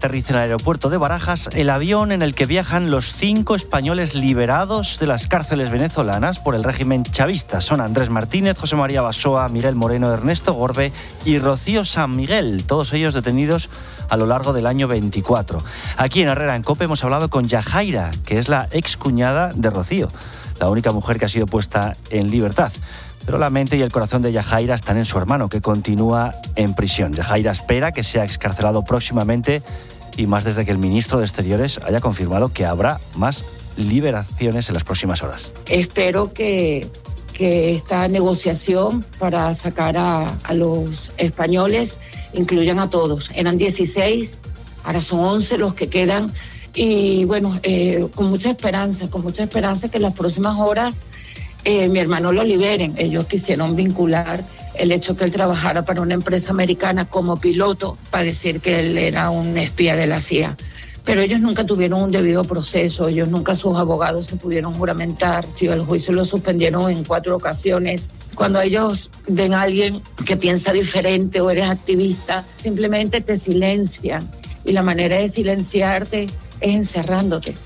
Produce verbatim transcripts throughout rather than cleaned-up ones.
aterriza en el aeropuerto de Barajas el avión en el que viajan los cinco españoles liberados de las cárceles venezolanas por el régimen chavista. Son Andrés Martínez, José María Basoa, Miguel Moreno, Ernesto Gorbe y Rocío San Miguel, todos ellos detenidos a lo largo del año veinticuatro. Aquí en Herrera en COPE hemos hablado con Yajaira, que es la excuñada de Rocío, la única mujer que ha sido puesta en libertad. Pero la mente y el corazón de Yajaira están en su hermano, que continúa en prisión. Yajaira espera que sea excarcelado próximamente y más desde que el ministro de Exteriores haya confirmado que habrá más liberaciones en las próximas horas. Espero que, que esta negociación para sacar a, a los españoles incluyan a todos. Eran dieciséis, ahora son once los que quedan. Y bueno, eh, con mucha esperanza, con mucha esperanza que en las próximas horas Eh, mi hermano lo liberen. Ellos quisieron vincular el hecho que él trabajara para una empresa americana como piloto para decir que él era un espía de la C I A. Pero ellos nunca tuvieron un debido proceso, ellos nunca, sus abogados se pudieron juramentar. Si el juicio lo suspendieron en cuatro ocasiones. Cuando ellos ven a alguien que piensa diferente o eres activista, simplemente te silencian. Y la manera de silenciarte es encerrándote.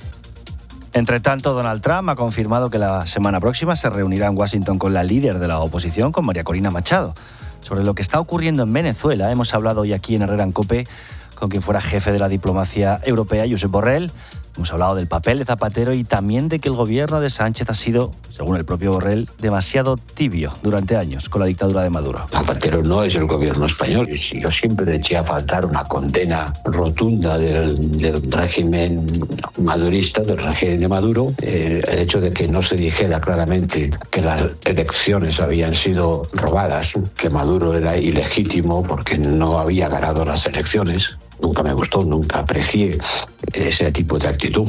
Entre tanto, Donald Trump ha confirmado que la semana próxima se reunirá en Washington con la líder de la oposición, con María Corina Machado. Sobre lo que está ocurriendo en Venezuela, hemos hablado hoy aquí en Herrera en COPE con quien fuera jefe de la diplomacia europea, Josep Borrell. Hemos hablado del papel de Zapatero y también de que el gobierno de Sánchez ha sido, según el propio Borrell, demasiado tibio durante años con la dictadura de Maduro. Zapatero no es el gobierno español. Yo siempre le eché a faltar una condena rotunda del, del régimen madurista, del régimen de Maduro. Eh, el hecho de que no se dijera claramente que las elecciones habían sido robadas, que Maduro era ilegítimo porque no había ganado las elecciones. Nunca me gustó, nunca aprecié ese tipo de actitud.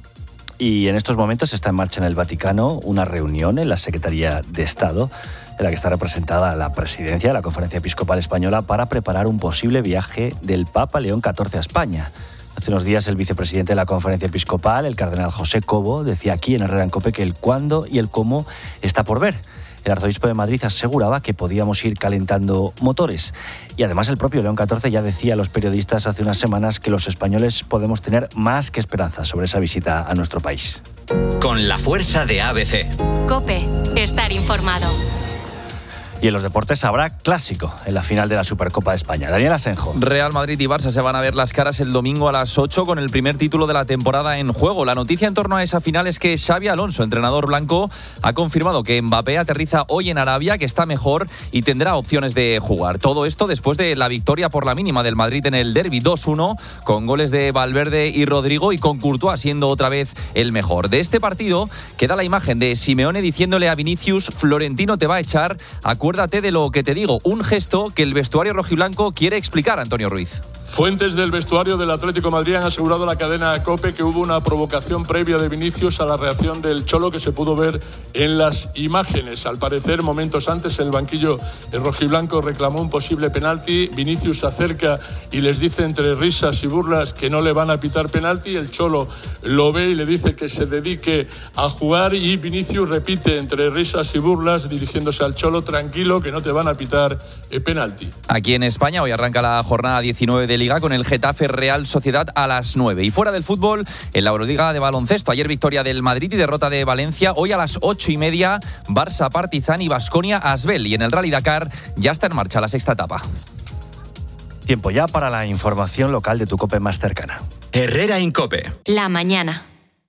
Y en estos momentos está en marcha en el Vaticano una reunión en la Secretaría de Estado en la que está representada la presidencia de la Conferencia Episcopal Española para preparar un posible viaje del Papa León catorce a España. Hace unos días el vicepresidente de la Conferencia Episcopal, el cardenal José Cobo, decía aquí en Herrera en COPE que el cuándo y el cómo está por ver. El arzobispo de Madrid aseguraba que podíamos ir calentando motores. Y además el propio León catorce ya decía a los periodistas hace unas semanas que los españoles podemos tener más que esperanza sobre esa visita a nuestro país. Con la fuerza de A B C. COPE, estar informado. Y en los deportes habrá clásico en la final de la Supercopa de España. Daniel Asenjo. Real Madrid y Barça se van a ver las caras el domingo a las ocho con el primer título de la temporada en juego. La noticia en torno a esa final es que Xabi Alonso, entrenador blanco, ha confirmado que Mbappé aterriza hoy en Arabia, que está mejor y tendrá opciones de jugar. Todo esto después de la victoria por la mínima del Madrid en el derbi dos uno, con goles de Valverde y Rodrigo y con Courtois siendo otra vez el mejor. De este partido queda la imagen de Simeone diciéndole a Vinicius: Florentino te va a echar, acuérdate de lo que te digo, un gesto que el vestuario rojiblanco quiere explicar, Antonio Ruiz. Fuentes del vestuario del Atlético de Madrid han asegurado a la cadena COPE que hubo una provocación previa de Vinicius a la reacción del Cholo que se pudo ver en las imágenes. Al parecer, momentos antes, el banquillo rojiblanco reclamó un posible penalti. Vinicius se acerca y les dice entre risas y burlas que no le van a pitar penalti. El Cholo lo ve y le dice que se dedique a jugar y Vinicius repite entre risas y burlas dirigiéndose al Cholo: tranquilo, que no te van a pitar eh, penalti. Aquí en España hoy arranca la jornada diecinueve de Liga con el Getafe Real Sociedad a las nueve. Y fuera del fútbol, en la Euroliga de baloncesto, ayer victoria del Madrid y derrota de Valencia. Hoy a las ocho y media, Barça Partizan y Baskonia Asbel. Y en el Rally Dakar ya está en marcha la sexta etapa. Tiempo ya para la información local de tu COPE más cercana. Herrera en COPE. La mañana.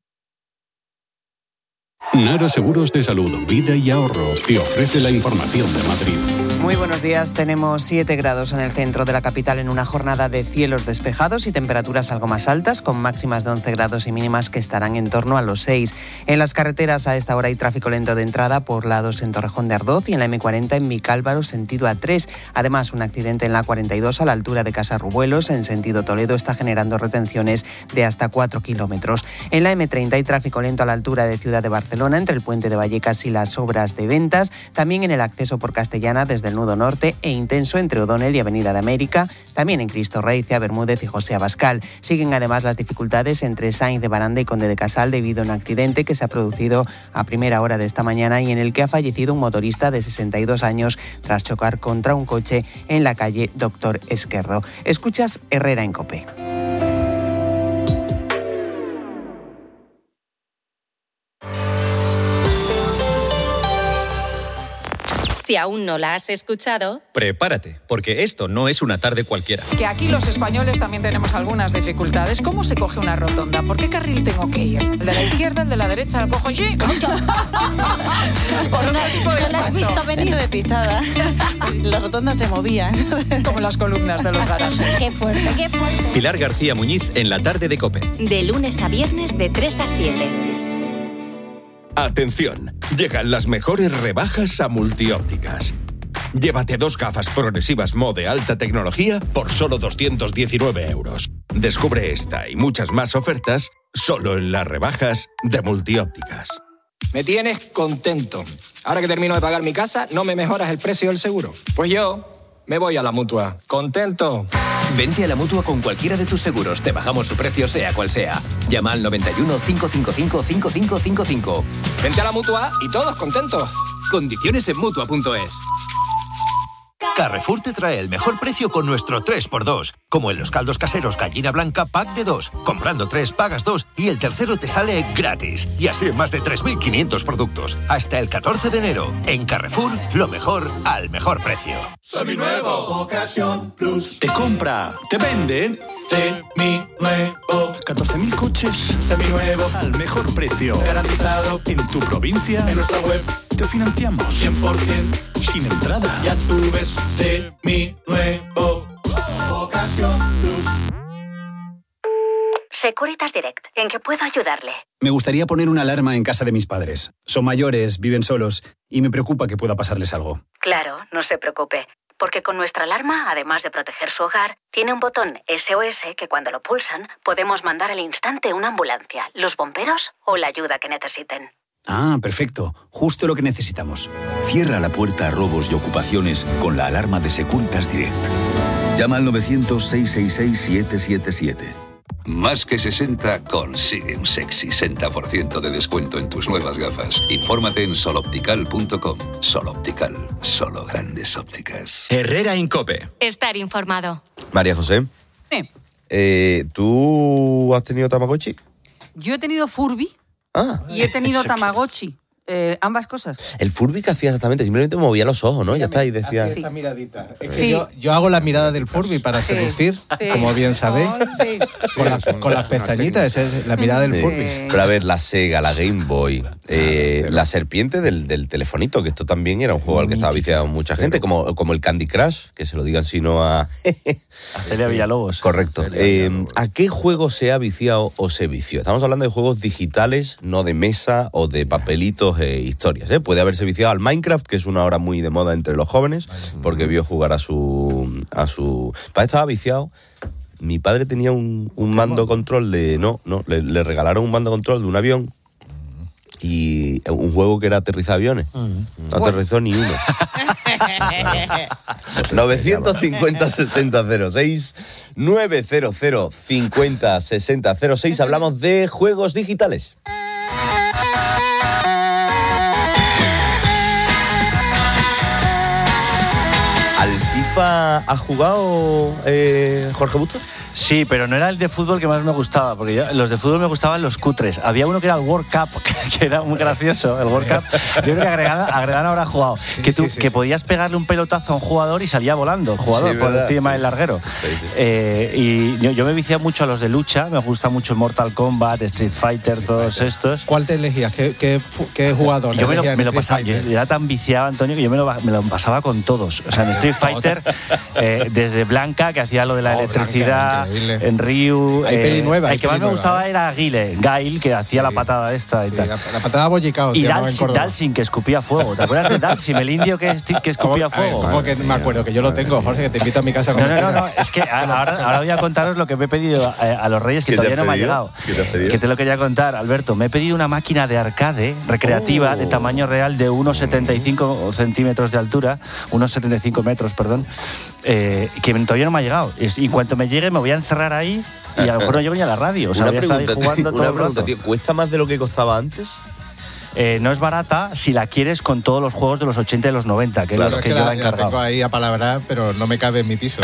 Nara Seguros de Salud, Vida y Ahorro te ofrece la información de Madrid. Muy buenos días. Tenemos siete grados en el centro de la capital en una jornada de cielos despejados y temperaturas algo más altas, con máximas de once grados y mínimas que estarán en torno a los seis. En las carreteras a esta hora hay tráfico lento de entrada por la dos en Torrejón de Ardoz y en la eme cuarenta en Vicálvaro sentido A tres. Además, un accidente en la cuarenta y dos a la altura de Casarrubuelos en sentido Toledo está generando retenciones de hasta cuatro kilómetros. En la eme treinta hay tráfico lento a la altura de Ciudad de Barcelona entre el puente de Vallecas y las obras de Ventas. También en el acceso por Castellana desde el nudo norte e intenso entre O'Donnell y Avenida de América. También en Cristo Rey, Cea Bermúdez y José Abascal. Siguen además las dificultades entre Sainz de Baranda y Conde de Casal debido a un accidente que se ha producido a primera hora de esta mañana y en el que ha fallecido un motorista de sesenta y dos años tras chocar contra un coche en la calle Doctor Esquerdo. Escuchas Herrera en COPE. Si aún no la has escuchado, prepárate, porque esto no es una tarde cualquiera. Que aquí los españoles también tenemos algunas dificultades. ¿Cómo se coge una rotonda? ¿Por qué carril tengo que ir? ¿El de la izquierda, el de la derecha? ¿Lo cojo allí? Por no, tipo de no la has visto venir de pitada. Las rotondas se movían. Como las columnas de los garajes. Qué fuerte, qué fuerte. Pilar García Muñiz en la tarde de COPE. de lunes a viernes de tres a siete. Atención, llegan las mejores rebajas a Multiópticas. Llévate dos gafas progresivas Mo de alta tecnología por solo doscientos diecinueve euros. Descubre esta y muchas más ofertas solo en las rebajas de Multiópticas. Me tienes contento. Ahora que termino de pagar mi casa, ¿no me mejoras el precio del seguro? Pues yo me voy a la Mutua. ¿Contento? Vente a la Mutua con cualquiera de tus seguros. Te bajamos su precio sea cual sea. Llama al noventa y uno, cinco cinco cinco, cinco cinco cinco cinco. Vente a la Mutua y todos contentos. Condiciones en Mutua punto es. Carrefour te trae el mejor precio con nuestro tres por dos. Como en los caldos caseros gallina blanca pack de dos. Comprando tres pagas dos y el tercero te sale gratis. Y así en más de tres mil quinientos productos. Hasta el catorce de enero. En Carrefour, lo mejor al mejor precio. Seminuevo, Ocasión Plus. Te compra, te vende. Seminuevo. catorce mil coches. Seminuevos. Al mejor precio. Garantizado. En tu provincia. En nuestra web. Te financiamos. cien por ciento. Sin entrada. Ya tú ves. Seminuevo. Ocasión Plus. Securitas Direct. ¿En qué puedo ayudarle? Me gustaría poner una alarma en casa de mis padres. Son mayores, viven solos y me preocupa que pueda pasarles algo. Claro, no se preocupe. Porque con nuestra alarma, además de proteger su hogar, tiene un botón S O S que cuando lo pulsan podemos mandar al instante una ambulancia, los bomberos o la ayuda que necesiten. Ah, perfecto. Justo lo que necesitamos. Cierra la puerta a robos y ocupaciones con la alarma de Securitas Direct. Llama al novecientos, seiscientos sesenta y seis, siete siete siete. Más que sesenta consigue un sexy sesenta por ciento de descuento en tus nuevas gafas. Infórmate en soloptical punto com. Soloptical, solo grandes ópticas. Herrera Incope. Estar informado. María José, Sí. eh, ¿tú has tenido Tamagotchi? Yo he tenido Furby Ah. y he tenido Tamagotchi. Eh, ambas cosas. El Furby que hacía exactamente, simplemente movía los ojos, ¿no? Ya está, y decía... Esta miradita. Es que Sí. yo, yo hago la mirada del Furby para Sí. seducir, Sí. como bien sabéis. Sí. Con, la- con las pestañitas, esa es la mirada del Sí. Furby. Pero a ver, la Sega, la Game Boy, eh, la serpiente del, del telefonito, que esto también era un juego al que estaba viciado mucha gente, como, como el Candy Crush, que se lo digan si no a... A Celia Villalobos. Correcto. Eh, ¿A qué juego se ha viciado o se vició? Estamos hablando de juegos digitales, no de mesa o de papelitos e historias, ¿eh? Puede haberse viciado al Minecraft, que es una hora muy de moda entre los jóvenes, porque vio jugar a su... a su... Para estaba viciado. Mi padre tenía un, un mando control de... No, no, le, le regalaron un mando control de un avión y un juego que era aterrizar aviones. No aterrizó ni uno. novecientos cincuenta, sesenta, cero seis, novecientos cincuenta, sesenta, cero seis. Hablamos de juegos digitales. ¿Al FIFA ha jugado eh, Jorge Bustos? Sí, pero no era el de fútbol que más me gustaba, porque yo- los de fútbol me gustaban los cutres. Había uno que era el World Cup, que era muy gracioso, el World Cup. Yo creo que Agredán, Agredán habrá jugado. que tú, sí, sí, que sí. podías pegarle un pelotazo a un jugador y salía volando el jugador Sí, por verdad, encima sí. del larguero. Eh, y yo, yo me vicié mucho a los de lucha, me gusta mucho el Mortal Kombat, Street Fighter, todos estos. ¿Cuál te elegías? ¿Qué, qué, fu- qué jugador? Yo me lo, elegías en me lo Street pasaba, yo Fighter? era tan viciado, Antonio, que yo me lo, me lo pasaba con todos. O sea, en Street Fighter, eh, desde Blanca, que hacía lo de la Oh, electricidad, Blanca, increíble. en Ryu. Hay peli nueva, hay El que más peli me nueva, gustaba ¿eh? era Guile, Gail, que hacía la patada esta y Sí, tal. la, la patada bollicao se Y llamaba en Dalsin, Córdoba. Dalsin, que escupía fuego. ¿Te acuerdas de Dalsin, el indio que, esti- que escupía A ver, fuego? ¿cómo que me acuerdo? Que yo lo tengo, Jorge, que te invito a mi casa No, cuando no, no, quieras. no, es que a- ahora, ahora voy a contaros lo que me he pedido a, a los Reyes, que ¿Qué te todavía has no me ha pedido? llegado. ¿Qué te has pedido? Que te lo quería contar, Alberto. Me he pedido una máquina de arcade recreativa Oh. de tamaño real de unos setenta y cinco centímetros de altura, unos setenta y cinco metros, perdón, eh, que todavía no me ha llegado. Y y en cuanto me llegue me voy a encerrar ahí y a lo mejor no llego ni a la radio. O sea, una voy a estar ahí pregunta, jugando una todo el pregunta, rato. tío. ¿Cuesta más de lo que costaba antes? eh, no es barata si la quieres con todos los juegos de los ochenta y los noventa, que Claro, es los es que, que yo la, he la encargado. tengo ahí a palabrar, pero no me cabe en mi piso.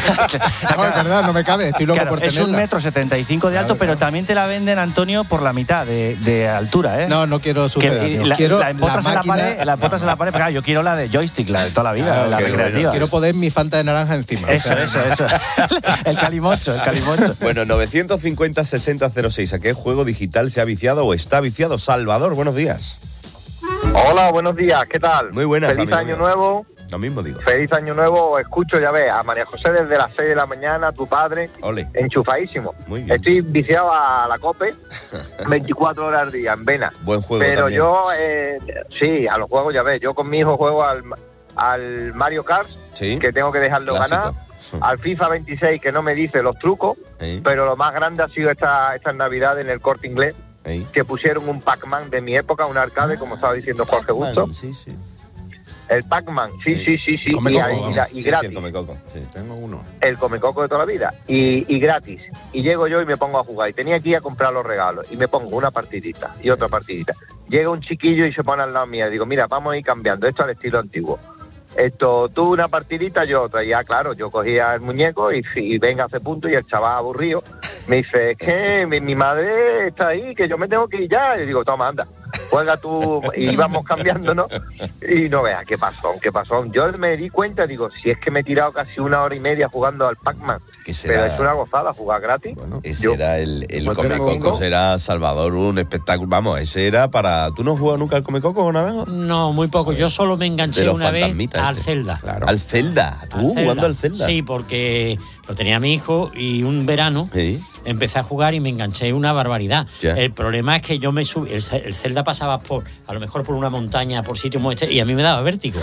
No, es verdad, no me cabe, estoy loco Claro, por es tenerla. un metro setenta y cinco de alto, Claro, pero claro. también te la venden, Antonio, por la mitad de, de altura, ¿eh? No, no quiero Que, suceder. la, quiero la empotras la en la máquina. pared, la empotras en la pared, pero claro, yo quiero la de joystick, la de toda la vida, Claro, la que recreativa. Quiero poder mi Fanta de naranja encima. Eso, o sea, eso, eso. El calimocho, el calimocho. Bueno, novecientos cincuenta sesenta cero seis. ¿A qué juego digital se ha viciado o está viciado? Salvador, buenos días. Hola, buenos días, ¿qué tal? Muy buenas, Feliz amigo año mío. nuevo. Lo mismo digo. Feliz año nuevo. Escucho, ya ves, a María José desde las seis de la mañana, tu padre, Ole. enchufadísimo. Muy bien. Estoy viciado a la COPE veinticuatro horas al día, en vena. Buen juego Pero también. yo, eh, sí, a los juegos, ya ves, yo con mi hijo juego al, al Mario Kart, Sí. que tengo que dejarlo Clásico. ganar, al FIFA veintiséis, que no me dice los trucos, Sí. pero lo más grande ha sido esta, esta Navidad en el Corte Inglés, Sí. que pusieron un Pac-Man de mi época, un arcade, como estaba diciendo Jorge Busto. Sí, sí. El Pac-Man, sí, sí, sí, sí, Come y, coco, ahí- vamos. y la- y Sí, sí, gratis. el come coco. Sí. Tengo uno. El comecoco de toda la vida, y, y gratis. Y llego yo y me pongo a jugar. Y tenía que ir a comprar los regalos. Y me pongo una partidita y otra partidita. Llega un chiquillo y se pone al lado mía. Y digo, mira, vamos a ir cambiando esto al estilo antiguo. Esto, tú una partidita, yo otra. Y ya, claro, yo cogía el muñeco y, y venga a hacer punto. Y el chaval aburrido me dice, es que mi, mi madre está ahí, que yo me tengo que ir ya. Y digo, toma, anda, juega tú. Y íbamos cambiando, ¿no? Y no veas qué pasó, qué pasó. Yo me di cuenta, digo, si es que me he tirado casi una hora y media jugando al Pac-Man. será? Pero es una gozada jugar gratis. Ese Yo- era el, el Pues tengo Comecoco, uno. será Salvador, un espectáculo. Vamos, ese era para. ¿Tú no has jugado nunca al Comecoco, Navejo? No, muy poco. Yo solo me De enganché los una vez fantasmitas, al este. Zelda. Al Zelda. ¿Tú jugando al Zelda? Sí, porque lo tenía mi hijo y un verano Sí. empecé a jugar y me enganché una barbaridad. Ya. El problema es que yo me subí, el, Ce- el Zelda pasaba por, a lo mejor por una montaña, por sitios como este, y a mí me daba vértigo.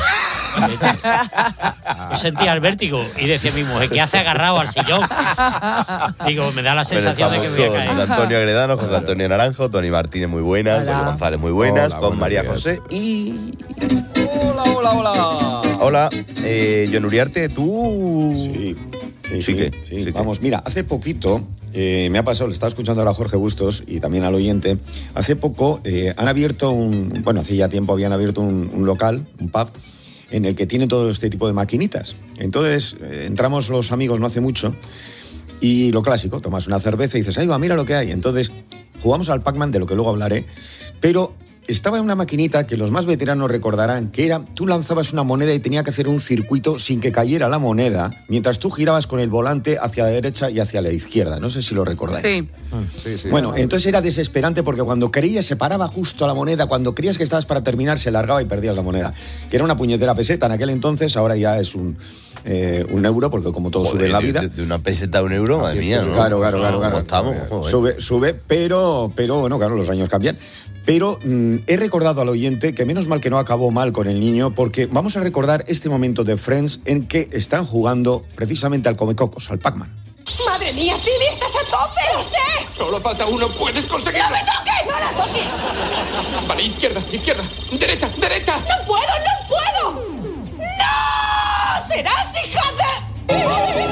Yo sentía el vértigo y decía mi mujer, ¿qué hace agarrado al sillón? Digo, me da la sensación de que me voy a Con caer. Antonio Agredano, José Antonio Naranjo, Tony Martínez, muy buenas, Hola. Tony González, muy buenas, Hola, con buenos María días. José y. Hola, hola, hola. Hola, eh, John Uriarte, tú. Sí, sí, Sí que, sí. sí que. Vamos, mira, hace poquito eh, me ha pasado, le estaba escuchando ahora a Jorge Bustos y también al oyente. Hace poco eh, han abierto un. Bueno, hace ya tiempo habían abierto un, un local, un pub, en el que tiene todo este tipo de maquinitas. Entonces, eh, entramos los amigos no hace mucho y lo clásico, tomas una cerveza y dices, ahí va, mira lo que hay. Entonces, jugamos al Pac-Man, de lo que luego hablaré, pero estaba en una maquinita que los más veteranos recordarán, que era, tú lanzabas una moneda y tenía que hacer un circuito sin que cayera la moneda, mientras tú girabas con el volante hacia la derecha y hacia la izquierda. No sé si lo recordáis. Sí. Sí, sí. Bueno, entonces era desesperante porque cuando creías se paraba justo a la moneda, cuando creías que estabas para terminar se largaba y perdías la moneda. Que era una puñetera peseta en aquel entonces, ahora ya es un, eh, un euro, porque como todo Joder, sube en la de- vida. De, de una peseta a un euro, madre mía, ¿no? Claro, claro, claro. ¿Cómo claro. estamos? Joder. Sube, sube, pero, pero bueno, claro, los años cambian. Pero mm, he recordado al oyente que menos mal que no acabó mal con el niño, porque vamos a recordar este momento de Friends en que están jugando precisamente al Comecocos, al Pac-Man. ¡Madre mía, Phoebe, estás a tope! ¡Lo sé! Solo falta uno, puedes conseguirlo. ¡No me toques! ¡No la toques! Vale, izquierda, izquierda, derecha, derecha. ¡No puedo, no puedo! ¡No! ¡Serás hija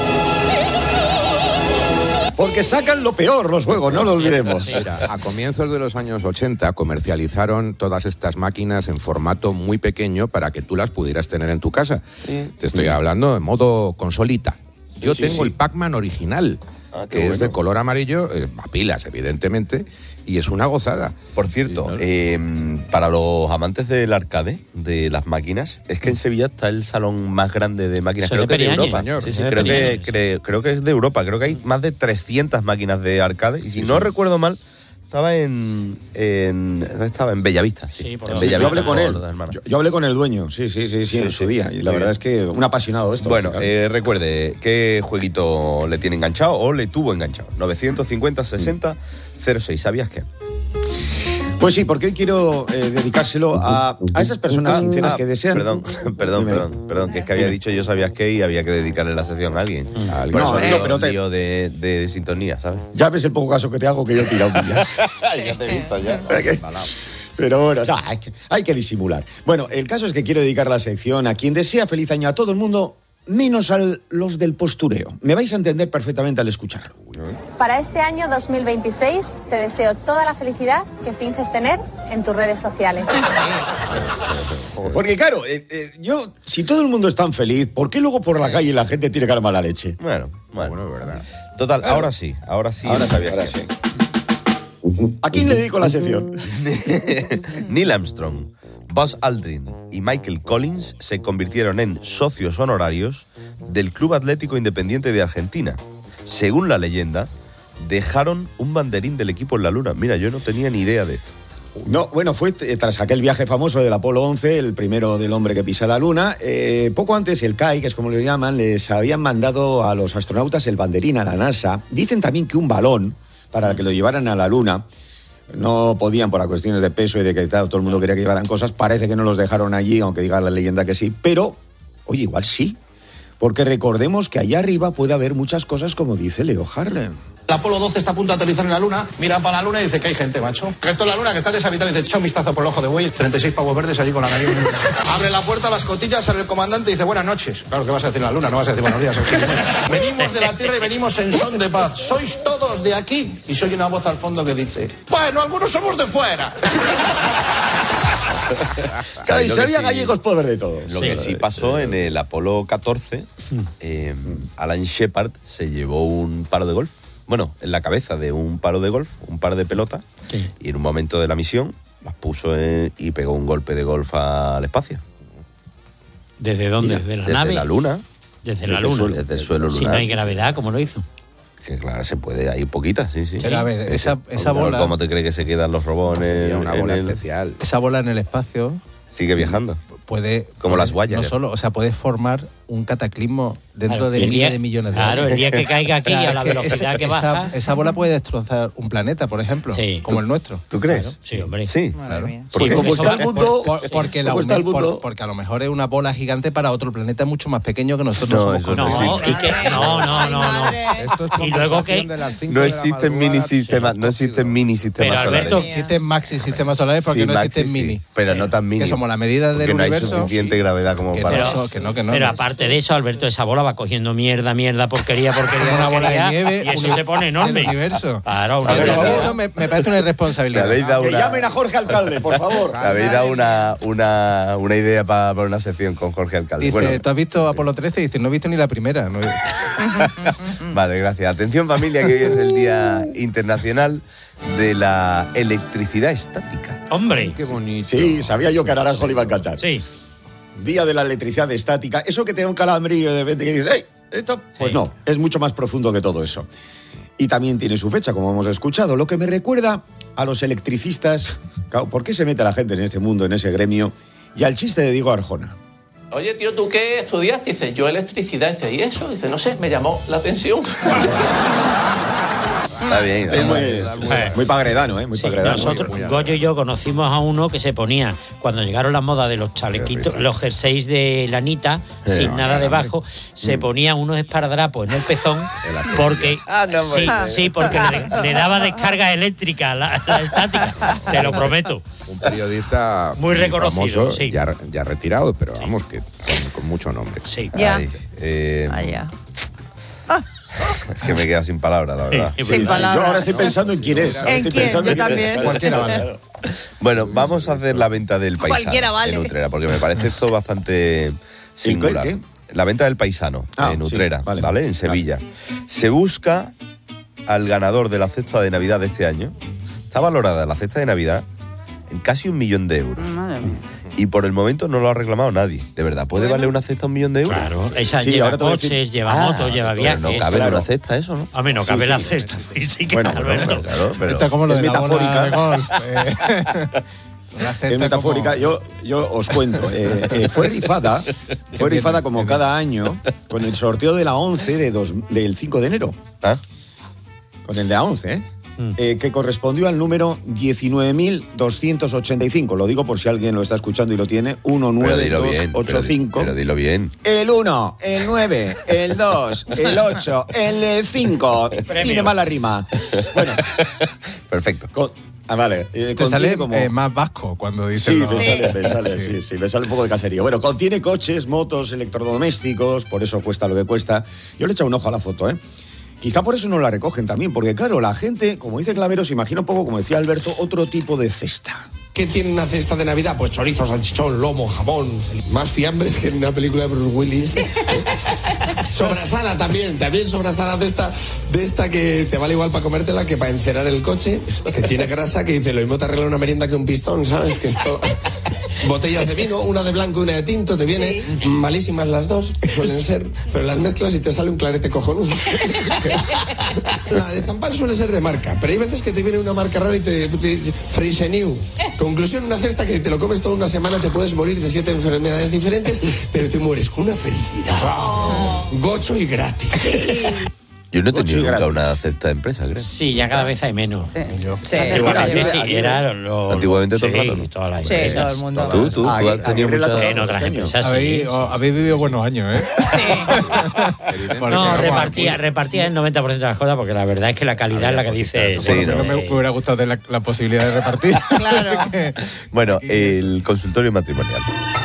Porque sacan lo peor los juegos, no lo olvidemos. Mira, a comienzos de los años ochenta comercializaron todas estas máquinas en formato muy pequeño para que tú las pudieras tener en tu casa. Te estoy hablando en modo consolita. Yo Sí, tengo sí. el Pac-Man original, Ah, qué que es bueno. de color amarillo, eh, a pilas, evidentemente, y es una gozada. Por cierto, eh, para los amantes del arcade, de las máquinas, es que en Sevilla está el salón más grande de máquinas, Soy creo de que de Periañez, Europa. señor. Sí, sí, Soy de creo, que, Periañez. cre- creo que es de Europa, creo que hay más de trescientas máquinas de arcade, y si no recuerdo mal, estaba en, en estaba en Bellavista. Sí, Sí, por en los- Bellavista, Yo hablé con por él. los hermanos. Yo, yo hablé con el dueño, sí, sí, sí, sí, Sí, en sí. su día. Y la Muy verdad bien. es que un apasionado de esto. Bueno, lógicamente. eh, recuerde, ¿qué jueguito le tiene enganchado o le tuvo enganchado? novecientos cincuenta sesenta cero seis, ¿sabías qué? Pues sí, porque hoy quiero eh, dedicárselo a, a esas personas Ah, sinceras ah, que desean. Perdón, perdón, Dime. perdón, perdón, que es que había dicho yo sabías qué y había que dedicarle la sección a alguien. Por No, eso eh, lío, pero te- lío de, de sintonía, ¿sabes? Ya ves el poco caso que te hago que yo he tirado millas. Ya te he visto, ya. Pero bueno, no, hay, que, hay que disimular. Bueno, el caso es que quiero dedicar la sección a quien desea feliz año a todo el mundo, menos a los del postureo. Me vais a entender perfectamente al escucharlo. Para este año dos mil veintiséis te deseo toda la felicidad que finges tener en tus redes sociales. Porque claro, eh, eh, yo, si todo el mundo es tan feliz, ¿por qué luego por la calle la gente tiene que dar mala leche? Bueno, bueno, bueno, es verdad. Total, Claro. ahora sí, ahora sí. Ahora lo sí, sabías ahora que- sí. ¿A quién le dedico la sección? Neil Armstrong, Buzz Aldrin y Michael Collins se convirtieron en socios honorarios del Club Atlético Independiente de Argentina. Según la leyenda, dejaron un banderín del equipo en la luna. Mira, yo no tenía ni idea de esto. No, bueno, fue t- tras aquel viaje famoso del Apolo once, el primero del hombre que pisa la luna. Eh, poco antes el C A I, que es como lo llaman, les habían mandado a los astronautas el banderín a la NASA. Dicen también que un balón, para que lo llevaran a la luna, no podían por las cuestiones de peso y de que claro, todo el mundo quería que llevaran cosas. Parece que no los dejaron allí, aunque diga la leyenda que sí. Pero, oye, igual sí. Porque recordemos que allá arriba puede haber muchas cosas como dice Leo Harlem. El Apolo doce está a punto de aterrizar en la Luna, mira para la Luna y dice que hay gente, macho. Que esto es la Luna, que está deshabitada, y dice, echa un vistazo por el ojo de buey, treinta y seis pavos verdes allí con la nariz. Abre la puerta, las cotillas, sale el comandante y dice, buenas noches. Claro, ¿qué vas a decir en la Luna? No vas a decir buenos días. Venimos de la Tierra y venimos en son de paz. ¿Sois todos de aquí? Y soy una voz al fondo que dice, bueno, algunos somos de fuera. ¿Sabes? lo que Había sí- gallegos por ver de todo. Lo que sí pasó en el Apolo catorce, eh, Alan Shepard se llevó un palo de golf. Bueno, en la cabeza de un palo de golf, un par de pelotas, Sí. y en un momento de la misión las puso en- y pegó un golpe de golf al espacio. ¿Desde dónde? ¿Desde la Desde nave? la luna. Desde la Desde el luna. suelo- desde el suelo Si lunar. no hay gravedad, ¿cómo lo hizo? Que claro, se puede, hay poquitas, sí, sí. Pero a ver, esa- esa Claro, bola- ¿Cómo te crees que se quedan los robones? Sería una en bola el- especial. Esa bola en el espacio Sigue viajando. puede... Como las Voyager. No solo, o sea, puede formar un cataclismo dentro Claro, de el miles día- de millones de claro, años. el día que caiga aquí O sea, a la es que velocidad esa- que esa- baja. Esa bola puede destrozar un planeta, por ejemplo, Sí. como el nuestro. ¿Tú crees? Claro. Sí, hombre. Sí. Claro. Sí, Porque, como eso está va- el mundo- por- por- porque, la como está el aumen- por- mundo. porque a lo mejor es una bola gigante para otro planeta mucho más pequeño que nosotros. No, somos eso no conscientes. No, y que, no, no, no, no. Esto es Y luego que- conversación de las cinco No de la existen madrugada, mini sistemas, sí, no existen mini sistemas Pero, solares. Alberto, Existen maxi sistemas solares porque Sí, no maxi, existen sí, mini. pero no tan mini. Que somos la medida del porque no hay universo. suficiente gravedad como Que para no, eso. eso, que no, que no. Pero no. aparte de eso, Alberto, esa bola va cogiendo mierda, mierda, porquería, porquería, Una bola de porquería, nieve, y eso uni- se pone enorme. del universo. Claro, una A ver, bola- decir eso me, me parece una Le irresponsabilidad. habéis dado Que una, llamen a Jorge Alcalde, por favor. le habéis dado una, una, una idea para, para una sección con Jorge Alcalde. Dice, Bueno, ¿tú has visto Apolo trece? Dice, no he visto ni la primera. No he- vale, gracias. Atención familia, que hoy es el Día Internacional de la Electricidad Estática. Hombre. Qué bonito. Sí, sabía yo que a Naranjo le iba a encantar. Sí. Día de la electricidad estática. Eso que te da un calambrillo de repente que dices, ¡hey! Esto, pues Sí. no, es mucho más profundo que todo eso. Y también tiene su fecha, como hemos escuchado. Lo que me recuerda a los electricistas, claro, ¿por qué se mete la gente en este mundo, en ese gremio? Y al chiste de Diego Arjona. Oye, tío, ¿tú qué estudiaste? Dice, yo electricidad. Dice, ¿y eso? Dice, no sé, me llamó la atención. Está bien. Es muy, Eh. muy pagredano, ¿eh? Muy Sí, pagredano. nosotros, Goyo y yo conocimos a uno que se ponía, cuando llegaron las modas de los chalequitos, los jerseys de lanita, Sí. sin nada debajo, se ponía unos esparadrapos en el pezón, porque Ah, no, sí, bueno. sí, porque le, le daba descarga eléctrica a la, la estática, te lo prometo. Un periodista Muy reconocido, famoso, sí. ya, ya retirado, pero vamos, que con, con mucho nombre. Sí. Ya. Eh, Vaya. es que me queda sin palabras, la verdad. Sin Yo palabras. ahora estoy pensando en quién es. Ahora ¿En estoy quién? pensando Yo en quién es. también. Cualquiera vale. Bueno, vamos a hacer la venta del paisano Cualquiera vale. en Utrera, porque me parece esto bastante singular. qué? La venta del paisano Ah, en sí, Utrera, vale. vale. En Sevilla. Se busca al ganador de la cesta de Navidad de este año. Está valorada la cesta de Navidad en casi un millón de euros. Madre mía. Y por el momento no lo ha reclamado nadie. ¿De verdad puede valer una cesta un millón de euros? Claro, esa Sí, lleva ahora te voy a decir- coches, lleva Ah, motos, lleva pero viajes. no cabe en claro. una cesta eso, ¿no? A mí no Sí, cabe sí. la cesta física, Bueno, bueno, Alberto. Claro, pero... Esto es como lo es de la bola metafórica. de golf. eh. Una cesta Es metafórica. como- Yo, yo os cuento. Eh, eh, fue rifada, fue rifada como cada año con el sorteo de la once de dos, del cinco de enero. ¿Ah? Con el de la once, ¿eh? Eh, que correspondió al número diecinueve mil doscientos ochenta y cinco. Lo digo por si alguien lo está escuchando y lo tiene. Pero dilo bien. Pero, di- diecinueve pero dilo bien. El uno, el nueve, el dos, el ocho, el cinco. Tiene mala rima. Bueno, Perfecto. con, Ah, vale. Eh, Te sale como... eh, más vasco cuando dices... Sí, los- me sale, me sale, sí, sí, me sale un poco de caserío. Bueno, contiene coches, motos, electrodomésticos, por eso cuesta lo que cuesta. Yo le he echado un ojo a la foto, ¿eh? Quizá por eso no la recogen también, porque claro, la gente, como dice Clavero, se imagina un poco, como decía Alberto, otro tipo de cesta. ¿Qué tiene una cesta de Navidad? Pues chorizo, salchichón, lomo, jamón. Más fiambres que en una película de Bruce Willis. Sobrasada también, también sobrasada de esta, de esta que te vale igual para comértela que para encerar el coche, que tiene grasa, que dice, lo mismo te arregla una merienda que un pistón, ¿sabes? Que esto... Botellas de vino, una de blanco y una de tinto, te viene malísimas las dos, suelen ser, pero las mezclas y te sale un clarete cojonudo. La de champán suele ser de marca, pero hay veces que te viene una marca rara y te... te Freixenet. Conclusión, una cesta que te lo comes toda una semana, te puedes morir de siete enfermedades diferentes, pero te mueres con una felicidad. Gocho y gratis. Yo no he tenido nunca una cesta de empresa, creo. Sí, ya cada vez hay menos. Sí. Sí. Antiguamente sí, era lo... Antiguamente todo el sí, rato, ¿no? todas las Sí, empresas. todo el mundo. ¿Tú, tú, tú Ahí- has tenido ahí muchas... relata- En otras empresas, sí. Habéis, o- habéis vivido buenos años, ¿eh? Porque, No, vamos, repartía, aquí- repartía el noventa por ciento de las cosas porque la verdad es que la calidad es la que dice... Sí, Bueno, no. me, me hubiera gustado tener la, la posibilidad de repartir. Claro. Bueno, el consultorio matrimonial.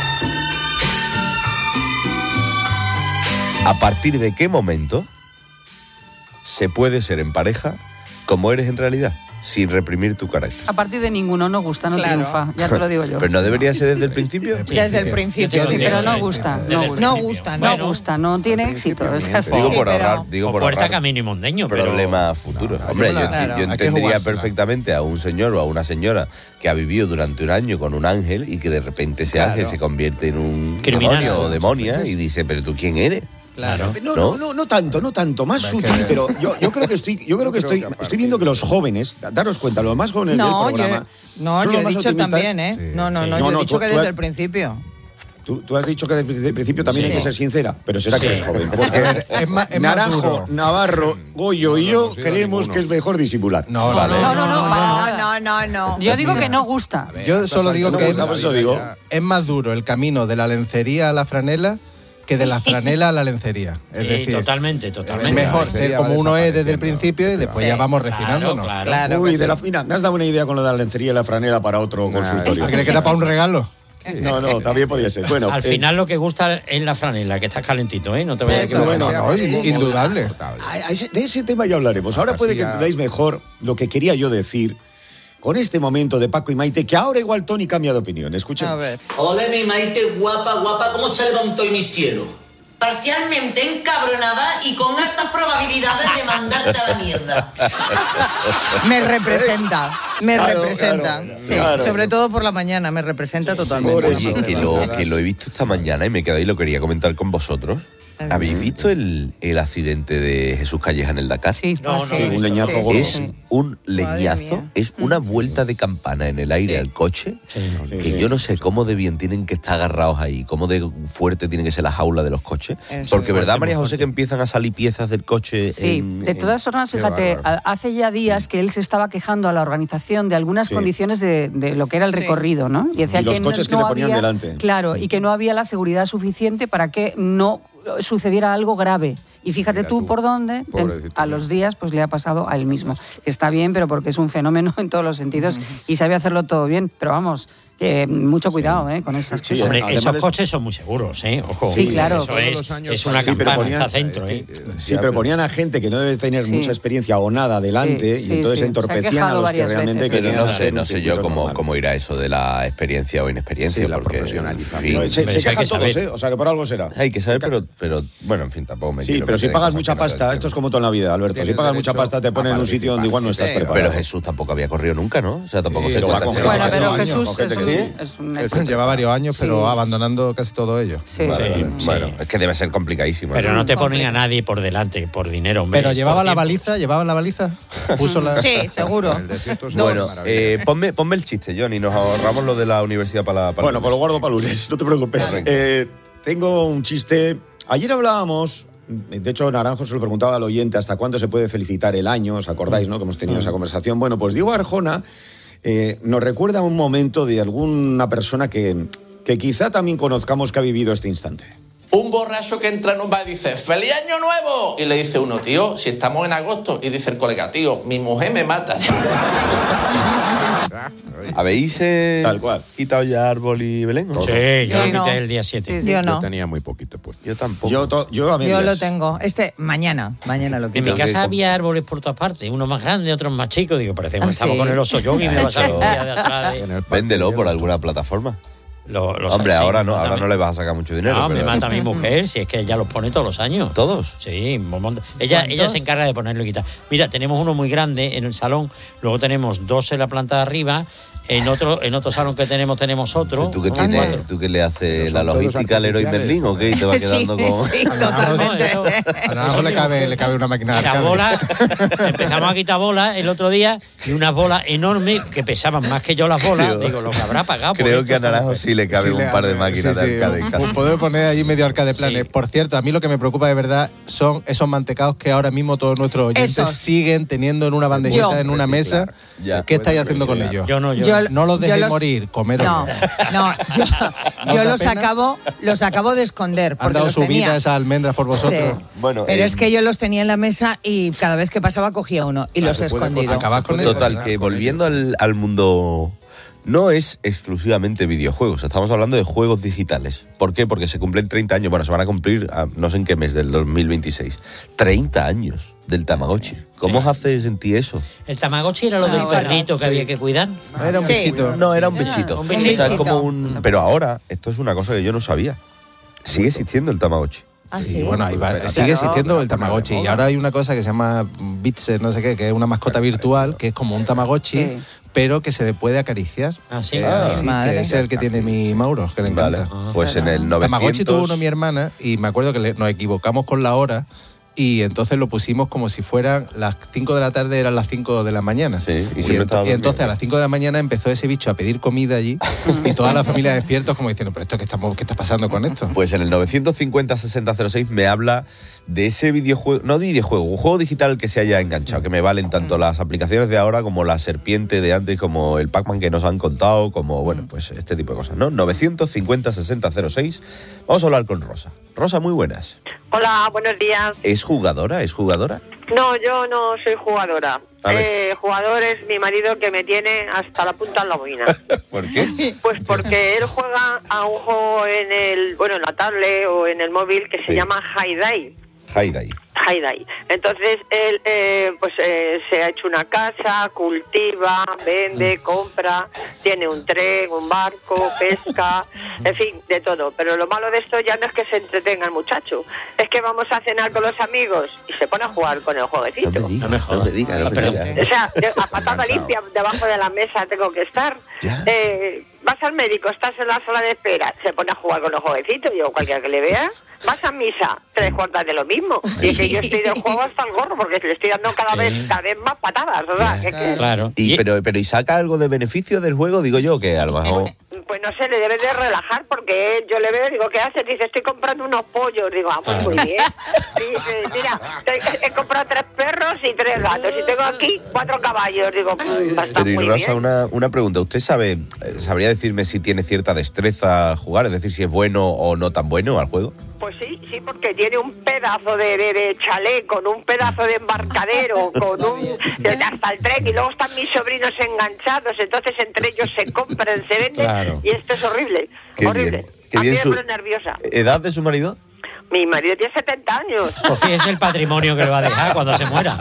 ¿A partir de qué momento se puede ser en pareja como eres en realidad, sin reprimir tu carácter? A partir de ninguno no gusta, no Claro. triunfa. Ya te lo digo yo. ¿Pero no debería ser desde el principio? Desde el principio. Sí, pero no gusta. No gusta. No gusta, No ¿no? gusta, no tiene éxito. Es así. Digo Sí, por pero- ahorrar, digo O por puerta, ahorrar camino y mondeño, pero... problemas futuros. Hombre, yo, Claro. yo Hay que entendería jugársela. perfectamente a un señor o a una señora que ha vivido durante un año con un ángel y que de repente ese ángel se convierte en un Criminal. demonio o demonia y dice, pero tú quién eres. Claro. No, no, no, no tanto, no tanto, más sutil, pero yo, yo creo que estoy, yo creo que estoy, estoy viendo que los jóvenes, daros cuenta, los más jóvenes No, del yo, programa, no, son yo los he más dicho optimistas. también, ¿eh? Sí, no, no, sí. no, No, yo no, he dicho tú- que tú desde has- el principio. Tú, tú has dicho que desde el principio también Sí. hay que ser sincera, pero será que Sí. eres joven. Porque A ver, es más- es más Naranjo, duro. Navarro, Goyo y No, no, yo no he sido creemos ninguno. que es mejor disimular. No, Vale. No, no, no, para No, nada. no, no, no. Yo digo que no gusta. Yo solo digo No que gusta, por eso digo. es más duro el camino de la lencería a la franela que de la franela a la lencería. Es Sí, decir, totalmente, es totalmente. mejor La ser lencería como va uno es desde el desapareciendo. principio y después ya vamos refinándonos. Claro, Claro Uy, que de sí. la, mira, me has dado una idea con lo de la lencería y la franela para otro consultorio. ¿Ah, crees que era para un regalo? No, no, también podía ser. Bueno, Al eh, final lo que gusta es la franela, que estás calentito, ¿eh? No te vayas a Eso, quedar. bueno, no, in- indudable. a- a ese- de ese tema ya hablaremos. Ahora puede que Fantasía. entendáis mejor lo que quería yo decir con este momento de Paco y Maite, que ahora igual Tony cambia de opinión. Escuchen. A ver. Ole, mi Maite, guapa, guapa, ¿cómo se levantó hoy mi cielo? Parcialmente encabronada y con altas probabilidades de mandarte a la mierda. Me representa, me Claro, representa. claro, Sí, claro. sobre todo por la mañana, me representa totalmente. Oye, que lo, que lo he visto esta mañana y me he quedado y lo quería comentar con vosotros. ¿Habéis visto el, el accidente de Jesús Calleja en el Dakar? Sí. No, no, Sí, lo he un visto. leñazo Sí, gordo. Es Sí. un leñazo, mía. es una vuelta de campana en el aire al coche, que sí. yo no sé cómo de bien tienen que estar agarrados ahí, cómo de fuerte tienen que ser las jaulas de los coches. Eso Porque, es. ¿verdad, Fuerte, María muy José, que empiezan a salir piezas del coche? Sí, en- de en- todas formas, Qué fíjate, bárbaro. a- hace ya días que él se estaba quejando a la organización de algunas Sí. condiciones de, de lo que era el Sí. recorrido, ¿no? Y decía Y los que coches que no le ponían había, delante. Claro, y que no había la seguridad suficiente para que no sucediera algo grave. Y fíjate Mira tú, tú, por dónde, te- pobrecito. a los días, pues le ha pasado a él mismo. Está bien, pero porque es un fenómeno en todos los sentidos y sabe hacerlo todo bien. Pero vamos, eh, mucho cuidado eh, con estas Sí, cosas. Hombre, Además esos les- coches son muy seguros, ¿eh? Ojo. Sí, claro. Eso Todos es, los años es una Sí, pero campana, ponían- está centro, ¿eh? Sí, pero ponían a gente que no debe tener Sí. mucha experiencia o nada delante Sí, y sí, entonces sí. entorpecían Se ha a quejado los que varias realmente veces. Pero querían no hacer sé, un no sé yo circuito cómo, normal. cómo irá eso de la experiencia o inexperiencia. Sí, la porque, en profesionalización. fin, No, se, Pero se eso hay quejan que todos, saber. ¿eh? O sea, que por algo será. hay que saber, pero, pero bueno, en fin, tampoco me Sí, quiero pero si meter en pagas cosas mucha que no pasta, te esto es como todo en la vida, Alberto. Si Tienes pagas mucha derecho pasta, te ponen a en un sitio donde igual no estás Sí. preparado. Pero Jesús tampoco había corrido nunca, ¿no? O sea, tampoco Sí, se pero va cuenta con que- Bueno, Con pero gente Jesús con gente es que un, sí. es un Él éxito. lleva varios años, pero Sí. abandonando casi todo ello. Sí. Vale, Sí, bueno, sí. es que debe ser complicadísimo. Pero no te ponen Complicado. a nadie por delante, por dinero, hombre. Pero es llevaba por la tiempo. baliza, llevaba la baliza. Puso la... Sí, seguro. El desierto es Bueno, una maravilla. eh, ponme, ponme el chiste, Johnny. Nos ahorramos lo de la universidad para la. para Bueno, el pues lo lunes. guardo para lunes, no te preocupes. Eh, tengo un chiste. Ayer hablábamos, de hecho Naranjo se lo preguntaba al oyente hasta cuándo se puede felicitar el año, ¿os acordáis, no? Que hemos tenido esa conversación. Bueno, pues Diego Arjona eh, nos recuerda un momento de alguna persona que, que quizá también conozcamos que ha vivido este instante. Un borracho que entra en un bar y dice, ¡feliz año nuevo! Y le dice uno, tío, si estamos en agosto. Y dice el colega, tío, mi mujer me mata. ¿Habéis eh, Tal cual. quitado ya árbol y Belén? Sí, yo, Yo lo no. quité el día siete. Sí, sí. Yo no. Yo tenía muy poquito, pues. Yo tampoco. Yo, to- yo a Yo medias. lo tengo. Este, mañana. Mañana lo En quito. mi casa que- había árboles por todas partes, unos más grandes, otros más chicos. Digo, parece que Ah, estamos sí. con el oso yogi y me vas a salir un día de atrás. de- Véndelo por alguna plataforma. Lo- los- Hombre, sí, ahora no, mata ahora mi- no le vas a sacar mucho dinero. No, me pero- mata mi mujer, si es que ella los pone todos los años. ¿Todos? Sí, un montón. Ella, ella se encarga de ponerlo y quitar. Mira, tenemos uno muy grande en el salón, luego tenemos dos en la planta de arriba, en otro, en otro salón que tenemos tenemos otro. ¿Tú qué, Son tienes, cuatro. ¿Tú qué le haces? ¿La todos logística al Leroy artificiales. Merlin o qué? ¿Y te va Sí, quedando con...? sí, No, totalmente. eso- A Naranjo eso le mismo. cabe, le cabe una máquina de Quita arcade. bolas, empezamos a quitar bolas el otro día y unas bolas enormes que pesaban más que yo las bolas. Tío, Digo, lo que habrá pagado. por Creo esto, que a Naranjo sí le cabe Sí, le- un par de máquinas sí, sí, de arcade en casa. Podemos poner allí medio arcade planes. Sí. Por cierto, a mí lo que me preocupa de verdad son esos mantecados que ahora mismo todos nuestros oyentes Esos. siguen teniendo en una bandejita, Yo. en una mesa. Ya. ¿Qué estáis haciendo con ellos? Yo no, yo, Yo- No los yo dejéis los- morir, comeros. No, no, yo, ¿No os yo da los pena? acabo, los acabo de esconder. Han Porque dado los su tenía. vida esas almendras por vosotros. Sí. Bueno, Pero eh, es que yo los tenía en la mesa y cada vez que pasaba cogía uno y los he se puede escondido. acabar con ellos. Total, que volviendo al, al mundo... No es exclusivamente videojuegos, estamos hablando de juegos digitales. ¿Por qué? Porque se cumplen treinta años, bueno, se van a cumplir a no sé en qué mes del dos mil veintiséis. treinta años del Tamagotchi. ¿Cómo os hace sentir eso? El Tamagotchi era lo del Ah, bueno. perrito que había que cuidar. Era un Sí. bichito. No, era un Era bichito. un O sea, bichito. es como un... Pero ahora, esto es una cosa que yo no sabía. Sigue existiendo el Tamagotchi. Ah, Sí, sí. bueno, hay va- sigue existiendo el Tamagotchi. Y ahora hay una cosa que se llama Bitse, no sé qué, que es una mascota virtual, que es como un Tamagotchi, Sí. pero que se le puede acariciar. Ah, sí. Eh, Ah, sí, madre. que es el que tiene mi Mauro, que le encanta. Vale. Pues en el Tamagotchi novecientos... tuvo uno mi hermana y me acuerdo que le- nos equivocamos con la hora y entonces lo pusimos como si fueran las cinco de la tarde, eran las cinco de la mañana. Sí, y y, siempre ento- estaba y entonces durmiendo. a las cinco de la mañana empezó ese bicho a pedir comida allí y toda la familia despiertos como diciendo, pero esto qué, estamos, ¿qué está pasando con esto? Pues en el novecientos cincuenta sesenta cero seis me habla de ese videojuego, no videojuego, un juego digital que se haya enganchado, que me valen tanto las aplicaciones de ahora como la serpiente de antes, como el Pac-Man que nos han contado, como, bueno, pues este tipo de cosas, ¿no? novecientos cincuenta sesenta cero seis. Vamos a hablar con Rosa. Rosa, muy buenas. Hola, buenos días. ¿Es jugadora? ¿Es jugadora? No, yo no soy jugadora. A ver. Eh, jugador es mi marido que me tiene hasta la punta de la boina. ¿Por qué? Pues porque él juega a un juego en el, bueno, en la tablet o en el móvil que se Sí. llama Haidai. Haidai. Haidai. Entonces él eh, pues eh, se ha hecho una casa, cultiva, vende, compra, tiene un tren, un barco, pesca, en fin, de todo. Pero lo malo de esto ya no es que se entretenga el muchacho, es que vamos a cenar con los amigos y se pone a jugar con el jueguecito. No me digas, no me digas, no me O digas. sea, de- a patada limpia debajo de la mesa tengo que estar. Eh, vas al médico, estás en la sala de espera, se pone a jugar con los jueguecitos, yo cualquiera que le vea. Vas a misa, tres cuartas de lo mismo. Y es que yo estoy del juego hasta el gorro porque le estoy dando cada vez cada vez más patadas. O sea, que- que- Claro. Y, pero, pero ¿y saca algo de beneficio del juego? Digo yo, que a lo mejor... pues no sé, le debe de relajar porque yo le veo y digo, ¿qué haces? Dice, estoy comprando unos pollos. Digo, ah, pues muy bien. Dice, mira, he, he comprado tres perros y tres gatos y tengo aquí cuatro caballos. Digo, mm, está Pero y muy Rosa, bien. una, una pregunta. ¿Usted sabe, eh, sabría decirme si tiene cierta destreza al jugar? Es decir, si es bueno o no tan bueno al juego. Pues sí, sí, porque tiene un pedazo de, de, de chalet, con un pedazo de embarcadero, con un de- hasta el tren, y luego están mis sobrinos enganchados, entonces entre ellos se compran, se venden, Claro. y esto es horrible, Qué horrible. bien. Qué A mí bien me su- pone nerviosa. ¿Edad de su marido? Mi marido tiene setenta años. Pues fíjese el patrimonio que le va a dejar cuando se muera.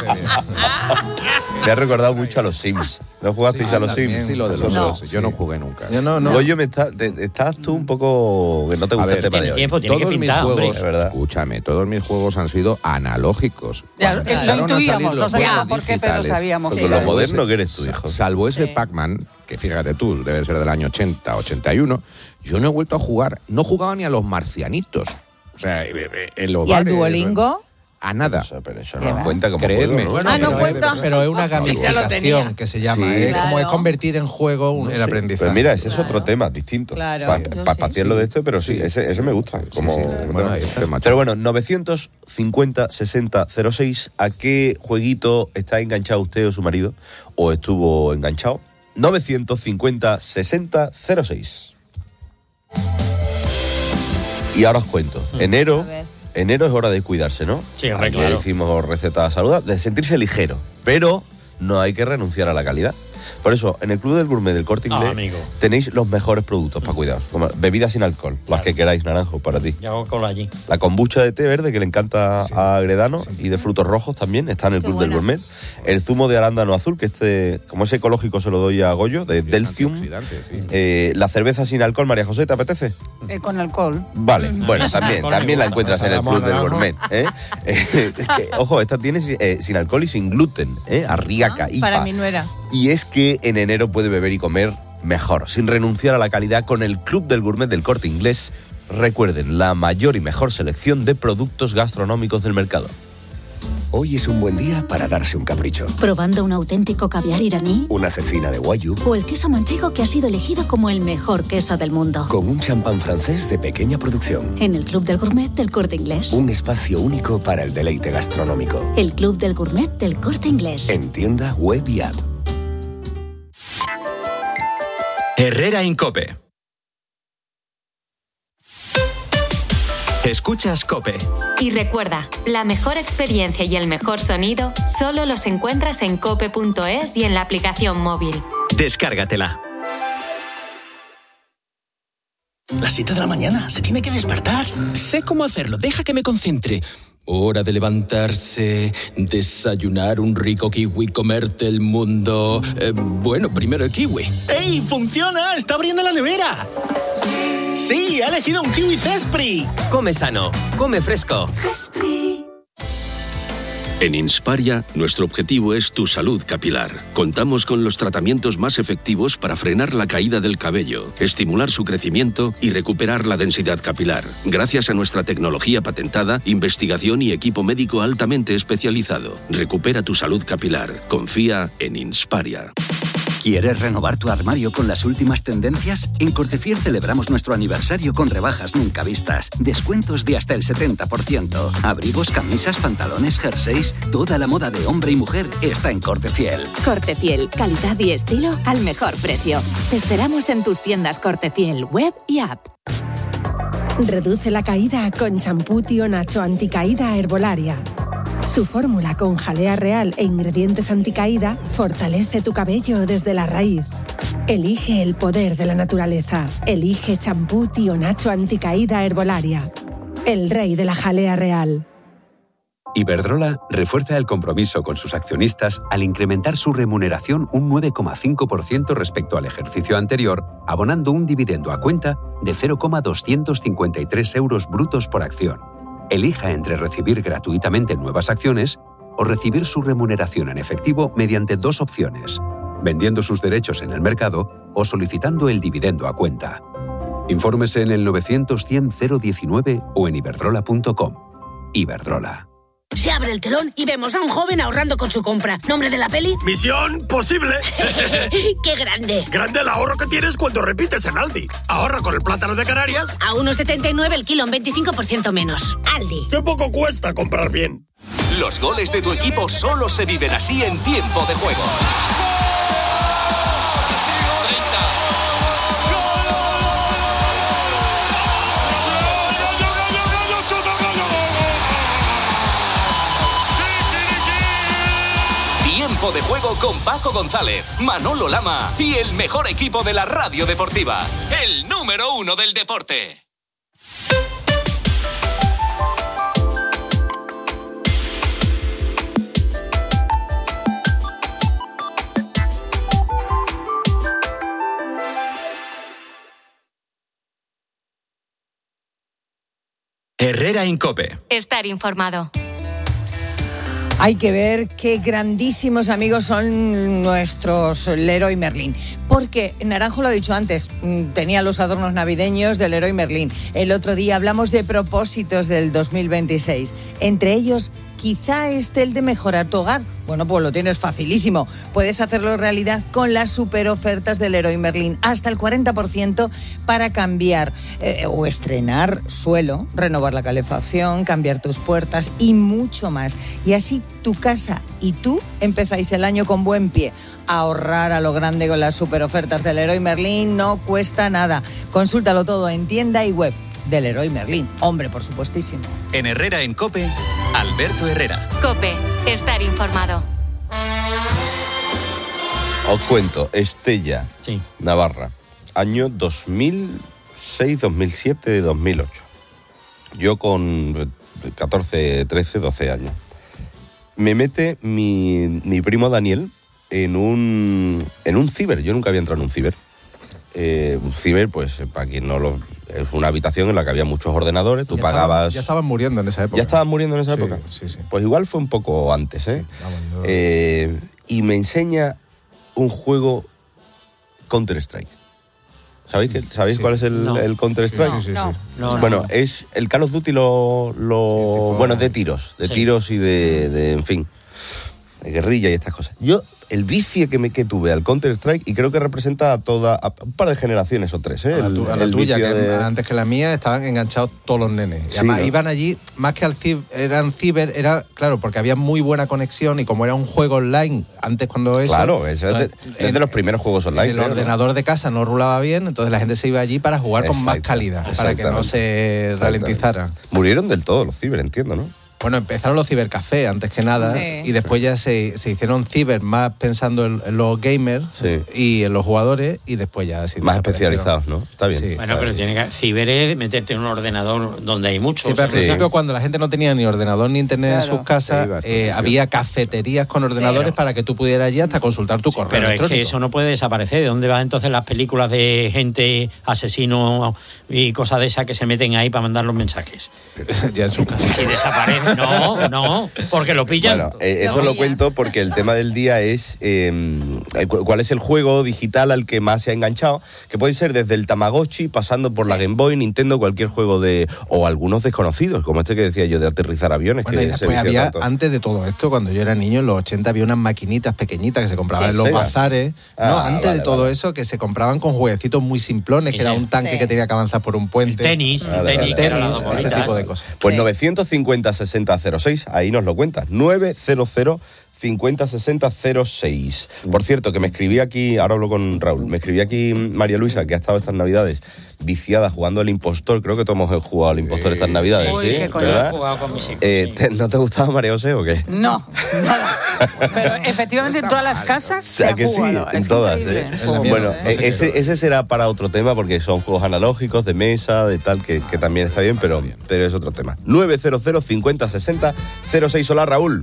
Me ha recordado mucho a los Sims. ¿No jugasteis Sí, a los también, Sims? sí, lo de los No. Sims. Yo no jugué nunca. Yo no, no. Goyo, me está- te- estás tú un poco... que no te gusta A ver, el tema de tiene hoy. tiempo, tiene que Todos pintar, mis hombre. juegos, es verdad. Escúchame, todos mis juegos han sido analógicos. Ya, Cuando lo empezaron a salir intuíamos, los no sabíamos juegos por qué, pero digitales, sabíamos Con que lo era. moderno que eres tu hijo. Salvo ese Pac-Man, que fíjate tú, debe ser del año ochenta, ochenta y uno, yo no he vuelto a jugar. No jugaba ni a los marcianitos. O sea, eh, eh, en los ¿Y al bares, Duolingo? A nada. Pero eso no cuenta como Creedme. juego, ¿no? Ah, no cuenta. Pero es una Ya lo tenía. gamificación que se llama. Sí. Es como es Claro. convertir en juego un- el Sí. aprendizaje. Pues mira, ese es otro tema distinto. Claro, Para yo pa, sí. pasearlo de este, pero sí, ese, ese me gusta. Como, Bueno, ahí está. pero bueno, novecientos cincuenta sesenta cero seis, ¿a qué jueguito está enganchado usted o su marido? ¿O estuvo enganchado? novecientos cincuenta sesenta cero seis. Y ahora os cuento. Enero, enero es hora de cuidarse, ¿no? Sí, hombre, Aquí claro. decimos recetas saludables, de sentirse ligero. Pero no hay que renunciar a la calidad. Por eso, en el Club del Gourmet del Corte Inglés Ah, amigo. tenéis los mejores productos para cuidaros. Como bebidas sin alcohol, claro. Las que queráis, Naranjo, para ti. Ya hago cola allí. La kombucha de té verde que le encanta sí, a Gredano sí. y de frutos rojos también, está en el Qué Club buena. del Gourmet. El zumo de arándano azul, que este, como es ecológico, se lo doy a Goyo, de sí, Delcium. Sí. Eh, la cerveza sin alcohol, María José, ¿te apetece? Eh, con alcohol. Vale, bueno, también, también la encuentras en el Club del Gourmet. ¿eh? Eh, es que, ojo, esta tiene eh, sin alcohol y sin gluten, ¿eh? Arriaca, ah, I P A. Para mí no era. Y es que en enero puede beber y comer mejor, sin renunciar a la calidad con el Club del Gourmet del Corte Inglés. Recuerden, la mayor y mejor selección de productos gastronómicos del mercado. Hoy es un buen día para darse un capricho. ¿Probando un auténtico caviar iraní? Una cecina de Wagyu. ¿O el queso manchego que ha sido elegido como el mejor queso del mundo? Con un champán francés de pequeña producción. En el Club del Gourmet del Corte Inglés. Un espacio único para el deleite gastronómico. El Club del Gourmet del Corte Inglés. En tienda, web y app. Herrera Incope. Escuchas COPE. Y recuerda, la mejor experiencia y el mejor sonido solo los encuentras en cope punto es y en la aplicación móvil. Descárgatela. Las siete de la mañana, se tiene que despertar. Sé cómo hacerlo, deja que me concentre. Hora de levantarse, desayunar un rico kiwi, comerte el mundo. Eh, bueno, primero el kiwi. ¡Ey, funciona! ¡Está abriendo la nevera! Sí, sí, ha elegido un kiwi Zespri. Come sano, come fresco. Zespri. En Insparia, nuestro objetivo es tu salud capilar. Contamos con los tratamientos más efectivos para frenar la caída del cabello, estimular su crecimiento y recuperar la densidad capilar. Gracias a nuestra tecnología patentada, investigación y equipo médico altamente especializado. Recupera tu salud capilar. Confía en Insparia. ¿Quieres renovar tu armario con las últimas tendencias? En Cortefiel celebramos nuestro aniversario con rebajas nunca vistas. Descuentos de hasta el setenta por ciento. Abrigos, camisas, pantalones, jerseys. Toda la moda de hombre y mujer está en Cortefiel. Cortefiel, calidad y estilo al mejor precio. Te esperamos en tus tiendas Cortefiel, web y app. Reduce la caída con champú Tío Nacho Anticaída Herbolaria. Su fórmula con jalea real e ingredientes anticaída fortalece tu cabello desde la raíz. Elige el poder de la naturaleza. Elige champú Tío Nacho Anticaída Herbolaria. El rey de la jalea real. Iberdrola refuerza el compromiso con sus accionistas al incrementar su remuneración un nueve coma cinco por ciento respecto al ejercicio anterior, abonando un dividendo a cuenta de cero coma doscientos cincuenta y tres euros brutos por acción. Elija entre recibir gratuitamente nuevas acciones o recibir su remuneración en efectivo mediante dos opciones, vendiendo sus derechos en el mercado o solicitando el dividendo a cuenta. Infórmese en el novecientos cien cero diecinueve o en iberdrola punto com. Iberdrola. Se abre el telón y vemos a un joven ahorrando con su compra. ¿Nombre de la peli? ¡Misión posible! ¡Qué grande! Grande el ahorro que tienes cuando repites en Aldi. Ahorra con el plátano de Canarias. A uno setenta y nueve el kilo, en veinticinco por ciento menos. Aldi. ¡Qué poco cuesta comprar bien! Los goles de tu equipo solo se viven así en Tiempo de Juego. Tiempo de Juego con Paco González, Manolo Lama y el mejor equipo de la radio deportiva. El número uno del deporte. Herrera Incope. Estar informado. Hay que ver qué grandísimos amigos son nuestros Leroy Merlin. Porque Naranjo lo ha dicho antes, tenía los adornos navideños del Leroy Merlin. El otro día hablamos de propósitos del dos mil veintiséis. Entre ellos, quizá esté el de mejorar tu hogar. Bueno, pues lo tienes facilísimo. Puedes hacerlo realidad con las super ofertas del Leroy Merlin. Hasta el cuarenta por ciento para cambiar eh, o estrenar suelo, renovar la calefacción, cambiar tus puertas y mucho más. Y así tu casa y tú empezáis el año con buen pie. Ahorrar a lo grande con las super ofertas del Leroy Merlin no cuesta nada. Consúltalo todo en tienda y web. del Leroy Merlin. Hombre, por supuestísimo. En Herrera en COPE, Alberto Herrera. COPE, estar informado. Os cuento, Estella, sí. Navarra, año dos mil seis, dos mil siete, dos mil ocho. Yo con catorce, trece, doce años. Me mete mi, mi primo Daniel en un, en un ciber. Yo nunca había entrado en un ciber. Eh, un ciber, pues, para quien no lo... Es una habitación en la que había muchos ordenadores, tú ya pagabas... Estaban, ya estaban muriendo en esa época. ¿Ya estaban muriendo en esa sí, época? Sí, sí. Pues igual fue un poco antes, ¿eh? Sí, vamos, yo... eh y me enseña un juego Counter-Strike. ¿Sabéis, que, ¿sabéis sí. cuál es el, no. el Counter-Strike? Sí, sí, sí. No. sí. No, no, bueno, no. es el Call of Duty lo... lo sí, bueno, de tiros, de sí. tiros y de, de, en fin, de guerrilla y estas cosas. Yo, el vicio que, me, que tuve al Counter-Strike, y creo que representa a toda, a un par de generaciones o tres, ¿eh? A la, tu, a la tuya, que de... antes que la mía, estaban enganchados todos los nenes. Y sí, además, ¿no? iban allí, más que al ciber, eran ciber, era, claro, porque había muy buena conexión y como era un juego online, antes cuando eso... Claro, eso es de, es de los primeros juegos online. El claro, ordenador ¿no? de casa no rulaba bien, entonces la gente se iba allí para jugar con más calidad, para que no se ralentizara. Murieron del todo los ciber, entiendo, ¿no? Bueno, empezaron los cibercafés antes que nada sí. y después ya se, se hicieron ciber más pensando en, en los gamers sí. y en los jugadores y después ya... Sí, más especializados, ¿no? Está bien. Sí, bueno, claro, pero sí. tiene que... Ciber es meterte en un ordenador donde hay muchos. Sí, pero al sí. principio cuando la gente no tenía ni ordenador ni internet claro. en sus casas, sí, eh, había cafeterías con ordenadores sí, para que tú pudieras allí hasta consultar tu sí, correo pero electrónico. Pero es que eso no puede desaparecer. ¿De dónde van entonces las películas de gente asesino y cosas de esas que se meten ahí para mandar los mensajes? Ya en su casa. Si desaparece... No, no. No, porque lo pillan. Bueno, eh, esto lo, lo cuento porque el tema del día es eh, cuál es el juego digital al que más se ha enganchado, que puede ser desde el Tamagotchi, pasando por sí. la Game Boy, Nintendo, cualquier juego de... o algunos desconocidos, como este que decía yo de aterrizar aviones. Bueno, que y después había, tanto. Antes de todo esto, cuando yo era niño, en los ochenta había unas maquinitas pequeñitas que se compraban sí, en los Sega. bazares. Ah, no, antes vale, de todo vale. eso, que se compraban con jueguecitos muy simplones, que sí. era un tanque sí. que tenía que avanzar por un puente. El tenis, vale, el tenis, vale, tenis ese tipo de cosas. Pues sí. novecientos cincuenta, sesenta, cero seis, ahí nos lo cuentas. novecientos cincuenta, sesenta, cero seis. Por cierto, que me escribí aquí, ahora hablo con Raúl, me escribí aquí María Luisa, que ha estado estas navidades viciada jugando al impostor. Creo que todos hemos jugado al impostor estas navidades, Uy, ¿sí? Qué ¿verdad? He jugado con mis hijos, eh, sí. te, ¿No te gustaba María José o qué? No, nada. Pero efectivamente en todas las casas se ha que jugado. Sí, en es todas. ¿eh? Bueno, eh, ese, ese será para otro tema, porque son juegos analógicos, de mesa, de tal, que, que también está bien, pero, pero es otro tema. novecientos cincuenta, sesenta, cero seis. Hola, Raúl.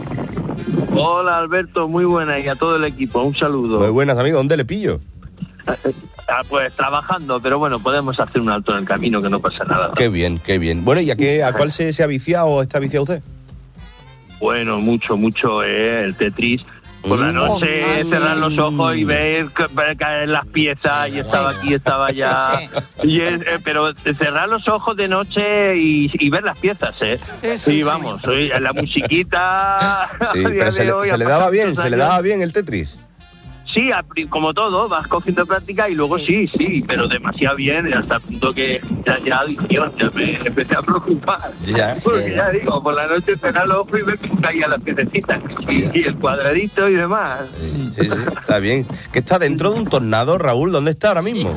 Hola, Alberto, muy buenas, y a todo el equipo, un saludo. Muy buenas, amigo. ¿Dónde le pillo? Ah, pues trabajando, pero bueno, podemos hacer un alto en el camino, que no pasa nada. Qué bien, qué bien. Bueno, ¿y a, qué, a cuál se, se ha viciado o está viciado usted? Bueno, mucho, mucho, eh, el Tetris. Por la noche, oh, cerrar los ojos y ver caer las piezas, y estaba aquí, estaba allá. Y es, eh, pero cerrar los ojos de noche y, y ver las piezas, ¿eh? Sí, sí, sí vamos, sí. La musiquita... Sí, pero se le, se le daba bien, se le daba bien el Tetris. Sí, como todo, vas cogiendo práctica y luego sí, sí, pero demasiado bien, hasta el punto que ya, ya adicción, ya me empecé a preocupar. Ya, Porque ya digo, por la noche cerrar los ojos y ver que caían las piececitas y, y el cuadradito y demás. Sí, sí, sí, está bien. ¿Que está dentro de un tornado, Raúl? ¿Dónde está ahora mismo?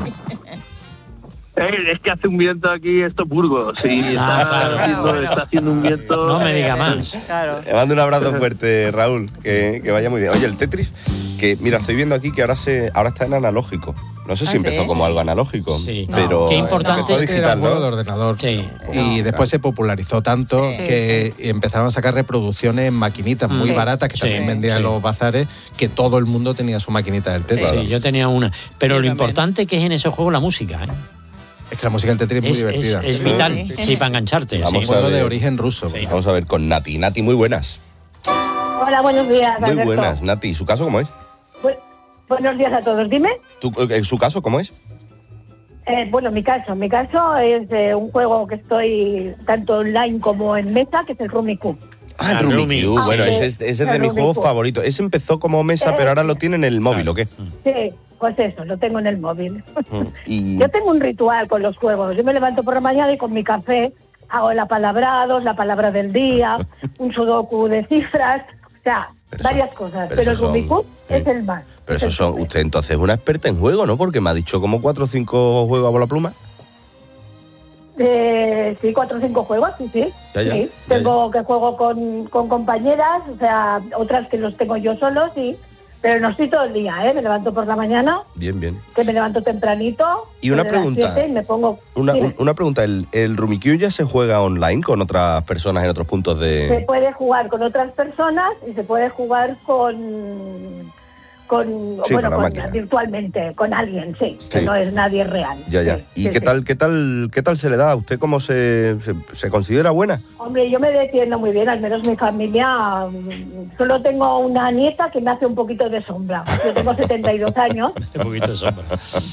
Eh, es que hace un viento aquí, esto Burgos, sí, está, ah, haciendo, bueno. está haciendo un viento... No me diga más. Claro. Le mando un abrazo fuerte, Raúl, que, que vaya muy bien. Oye, el Tetris, que mira, estoy viendo aquí que ahora se ahora está en analógico. No sé si ¿Ah, empezó sí? como algo analógico, sí. pero no. Qué importante empezó digital, era un ¿no? juego de ordenador. Sí. Y no, después claro. se popularizó tanto sí. que empezaron a sacar reproducciones en maquinitas muy sí. baratas que sí. también vendían en sí. los bazares, que todo el mundo tenía su maquinita del Tetris. Sí, sí, yo tenía una. Pero sí, lo también. importante que es en ese juego la música, ¿eh? Es que la música del Tetris es muy es, divertida. Es, es vital, sí, sí para engancharte. Vamos sí. a ver, de origen ruso. Sí. Vamos a ver con Nati. Nati, muy buenas. Hola, buenos días, Muy Alberto. buenas, Nati. ¿Su caso cómo es? Bu- buenos días a todos, dime. ¿Tu, eh, ¿Su caso cómo es? Eh, bueno, mi caso. Mi caso es eh, un juego que estoy tanto online como en mesa, que es el Rummy Cube. Ah, el Rummy Cube. Bueno, ese es, ese es de mis juegos favoritos. Ese empezó como mesa, eh, pero ahora lo tiene en el móvil, ¿o qué? Sí. Pues eso, lo tengo en el móvil. Y... Yo tengo un ritual con los juegos. Yo me levanto por la mañana y con mi café hago el apalabrados, la palabra del día, un sudoku de cifras, o sea, pero varias son, cosas. Pero, pero el Rummy Cube sí. es el más. Pero eso son, usted entonces es una experta en juego, ¿no? Porque me ha dicho como cuatro o cinco juegos a bola pluma. Eh, sí, cuatro o cinco juegos, sí, sí. Ya, ya, sí. ya, Tengo que juego con, con compañeras, o sea, otras que los tengo yo solo, sí. Pero no estoy todo el día, ¿eh? Me levanto por la mañana, Bien, bien. que me levanto tempranito. Y una desde las pregunta. siete y me pongo... Una, Dime. un- una pregunta, ¿el, el Rummikub ya se juega online con otras personas en otros puntos Se de...? puede jugar con otras personas y se puede jugar con... con Sí, bueno, con la con- máquina. virtualmente, con alguien, sí, que Sí. no es nadie real. Ya, ya. Sí, ¿Y sí, qué sí. tal, qué tal, qué tal se le da? ¿Usted cómo se, se, se considera buena? Hombre, yo me defiendo muy bien, al menos mi familia. mm, Solo tengo una nieta que me hace un poquito de sombra. Yo tengo setenta y dos años. Un poquito de sombra.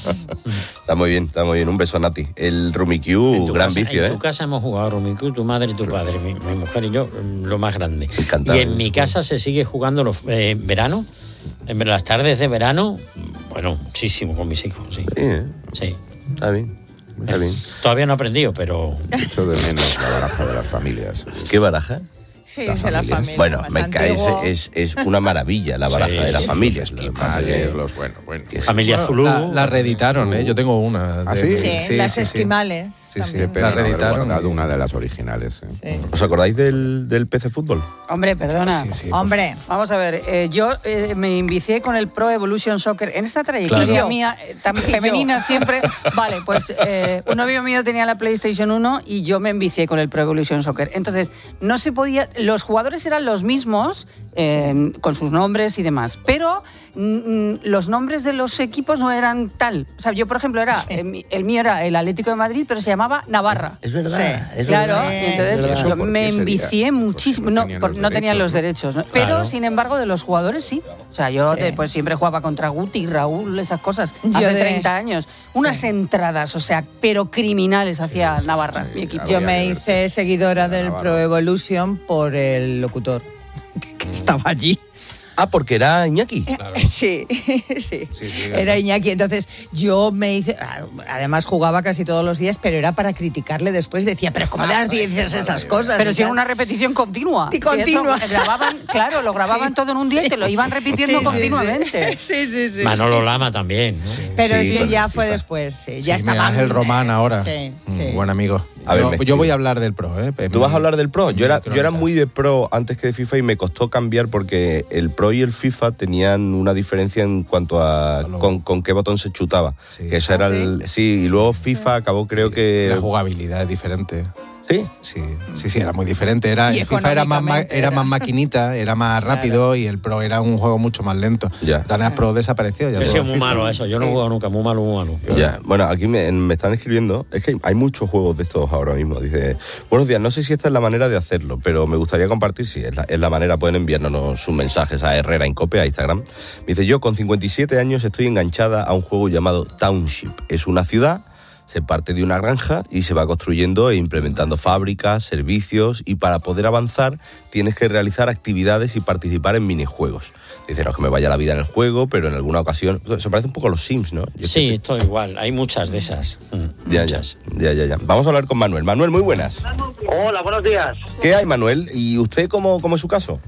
Está muy bien, está muy bien. Un beso a Nati. El Rummikub, gran casa, vicio, en ¿eh? tu casa hemos jugado a Rummikub, tu madre y tu padre, mi, mi mujer y yo, mm, lo más grande. Encantado, Y en mi casa se sigue jugando los eh, en verano, en las tardes de verano, bueno, muchísimo con mis hijos, sí. Sí, ¿eh? Sí. Está bien, está bien. Todavía no he aprendido, pero... Mucho de menos la baraja de las familias. ¿Qué baraja? Sí, Las de la familias. familia. Bueno, más me cae, es, antiguo. es, es una maravilla la baraja Sí, de las sí, familias. Los Lo que pasa mayas, que- los bueno, bueno. que Familia Bueno, Zulu. La, la reeditaron, ¿eh? Yo tengo una. ¿Ah, de- sí? Sí, las esquimales. Sí, sí, también. Qué pena la no haber reeditaron. guardado una de las originales. ¿eh? Sí. ¿Os acordáis del, del P C Fútbol? Hombre, perdona. Sí, sí. Hombre, Vamos a ver, eh, yo eh, me invicié con el Pro Evolution Soccer. En esta trayectoria Claro. mía, eh, tan Y yo. femenina siempre, vale, pues eh, un novio mío tenía la PlayStation uno y yo me envicié con el Pro Evolution Soccer. Entonces, no se podía, los jugadores eran los mismos, eh, con sus nombres y demás, pero mm, los nombres de los equipos no eran tal. O sea, yo, por ejemplo, era eh, mi- el mío era el Atlético de Madrid, pero se llamaba Navarra. Es verdad, Sí. es Claro, verdad. y entonces ¿Eso yo por me qué sería? envicié muchísimo. No, tenían por- los no tenían los derechos, derechos. ¿no? Pero, Claro. sin embargo, de los jugadores sí. O sea, yo Sí. de- pues siempre jugaba contra Guti, Raúl, esas cosas. Yo hace de- treinta años. Unas entradas, o sea, pero criminales hacia Navarra, mi equipo. yo me Había que- hice seguidora del Navarro. Pro Evolution por el locutor que, que estaba allí. Ah, porque era Iñaki. Sí, sí, era Iñaki. Entonces yo me hice, además jugaba casi todos los días, pero era para criticarle después. Decía, pero ¿cómo le dices esas cosas? Pero Y si era tal. una repetición continua. Y continua. eso grababan, claro, lo grababan Sí, todo en un día y sí. te lo iban repitiendo Sí, sí, continuamente. Sí, sí, sí. Manolo Lama también, ¿no? Pero Sí, sí, con ya el fue FIFA. después. Sí, Sí, ya Miguel estaba. Ángel Román ahora. Sí, Mm, sí. Buen amigo. A ver, yo, me- yo voy a hablar del Pro, ¿eh? Tú vas a hablar del Pro. Yo era, yo era muy de Pro antes que de FIFA y me costó cambiar porque el Pro y el FIFA tenían una diferencia en cuanto a con, con qué botón se chutaba. Que ese era el. Sí, y luego FIFA acabó, creo que. La jugabilidad es diferente. ¿Sí? Sí, sí, sí, era muy diferente. Era, Y el FIFA era más, ma- económicamente era era. más maquinita, era más rápido y el Pro era un juego mucho más lento. Ya. Tanas Pro desapareció. Ya Yo he todo sido el muy FIFA. malo a eso, yo no he jugado nunca, muy malo, muy malo. Ya, bueno, aquí me, me están escribiendo, es que hay muchos juegos de estos ahora mismo. Dice, buenos días, no sé si esta es la manera de hacerlo, pero me gustaría compartir, si es la, es la manera, pueden enviarnos sus mensajes a Herrera en Cope, a Instagram. Me dice, yo con cincuenta y siete años estoy enganchada a un juego llamado Township. Es una ciudad, se parte de una granja y se va construyendo e implementando fábricas, servicios, y para poder avanzar tienes que realizar actividades y participar en minijuegos. Dice, no es que me vaya la vida en el juego, pero en alguna ocasión... Se parece un poco a los Sims, ¿no? Yo Sí, esto igual, hay muchas de esas. Mm, Ya, ya, ya, ya, ya. Vamos a hablar con Manuel. Manuel, muy buenas. Hola, buenos días. ¿Qué hay, Manuel? ¿Y usted cómo, cómo es su caso?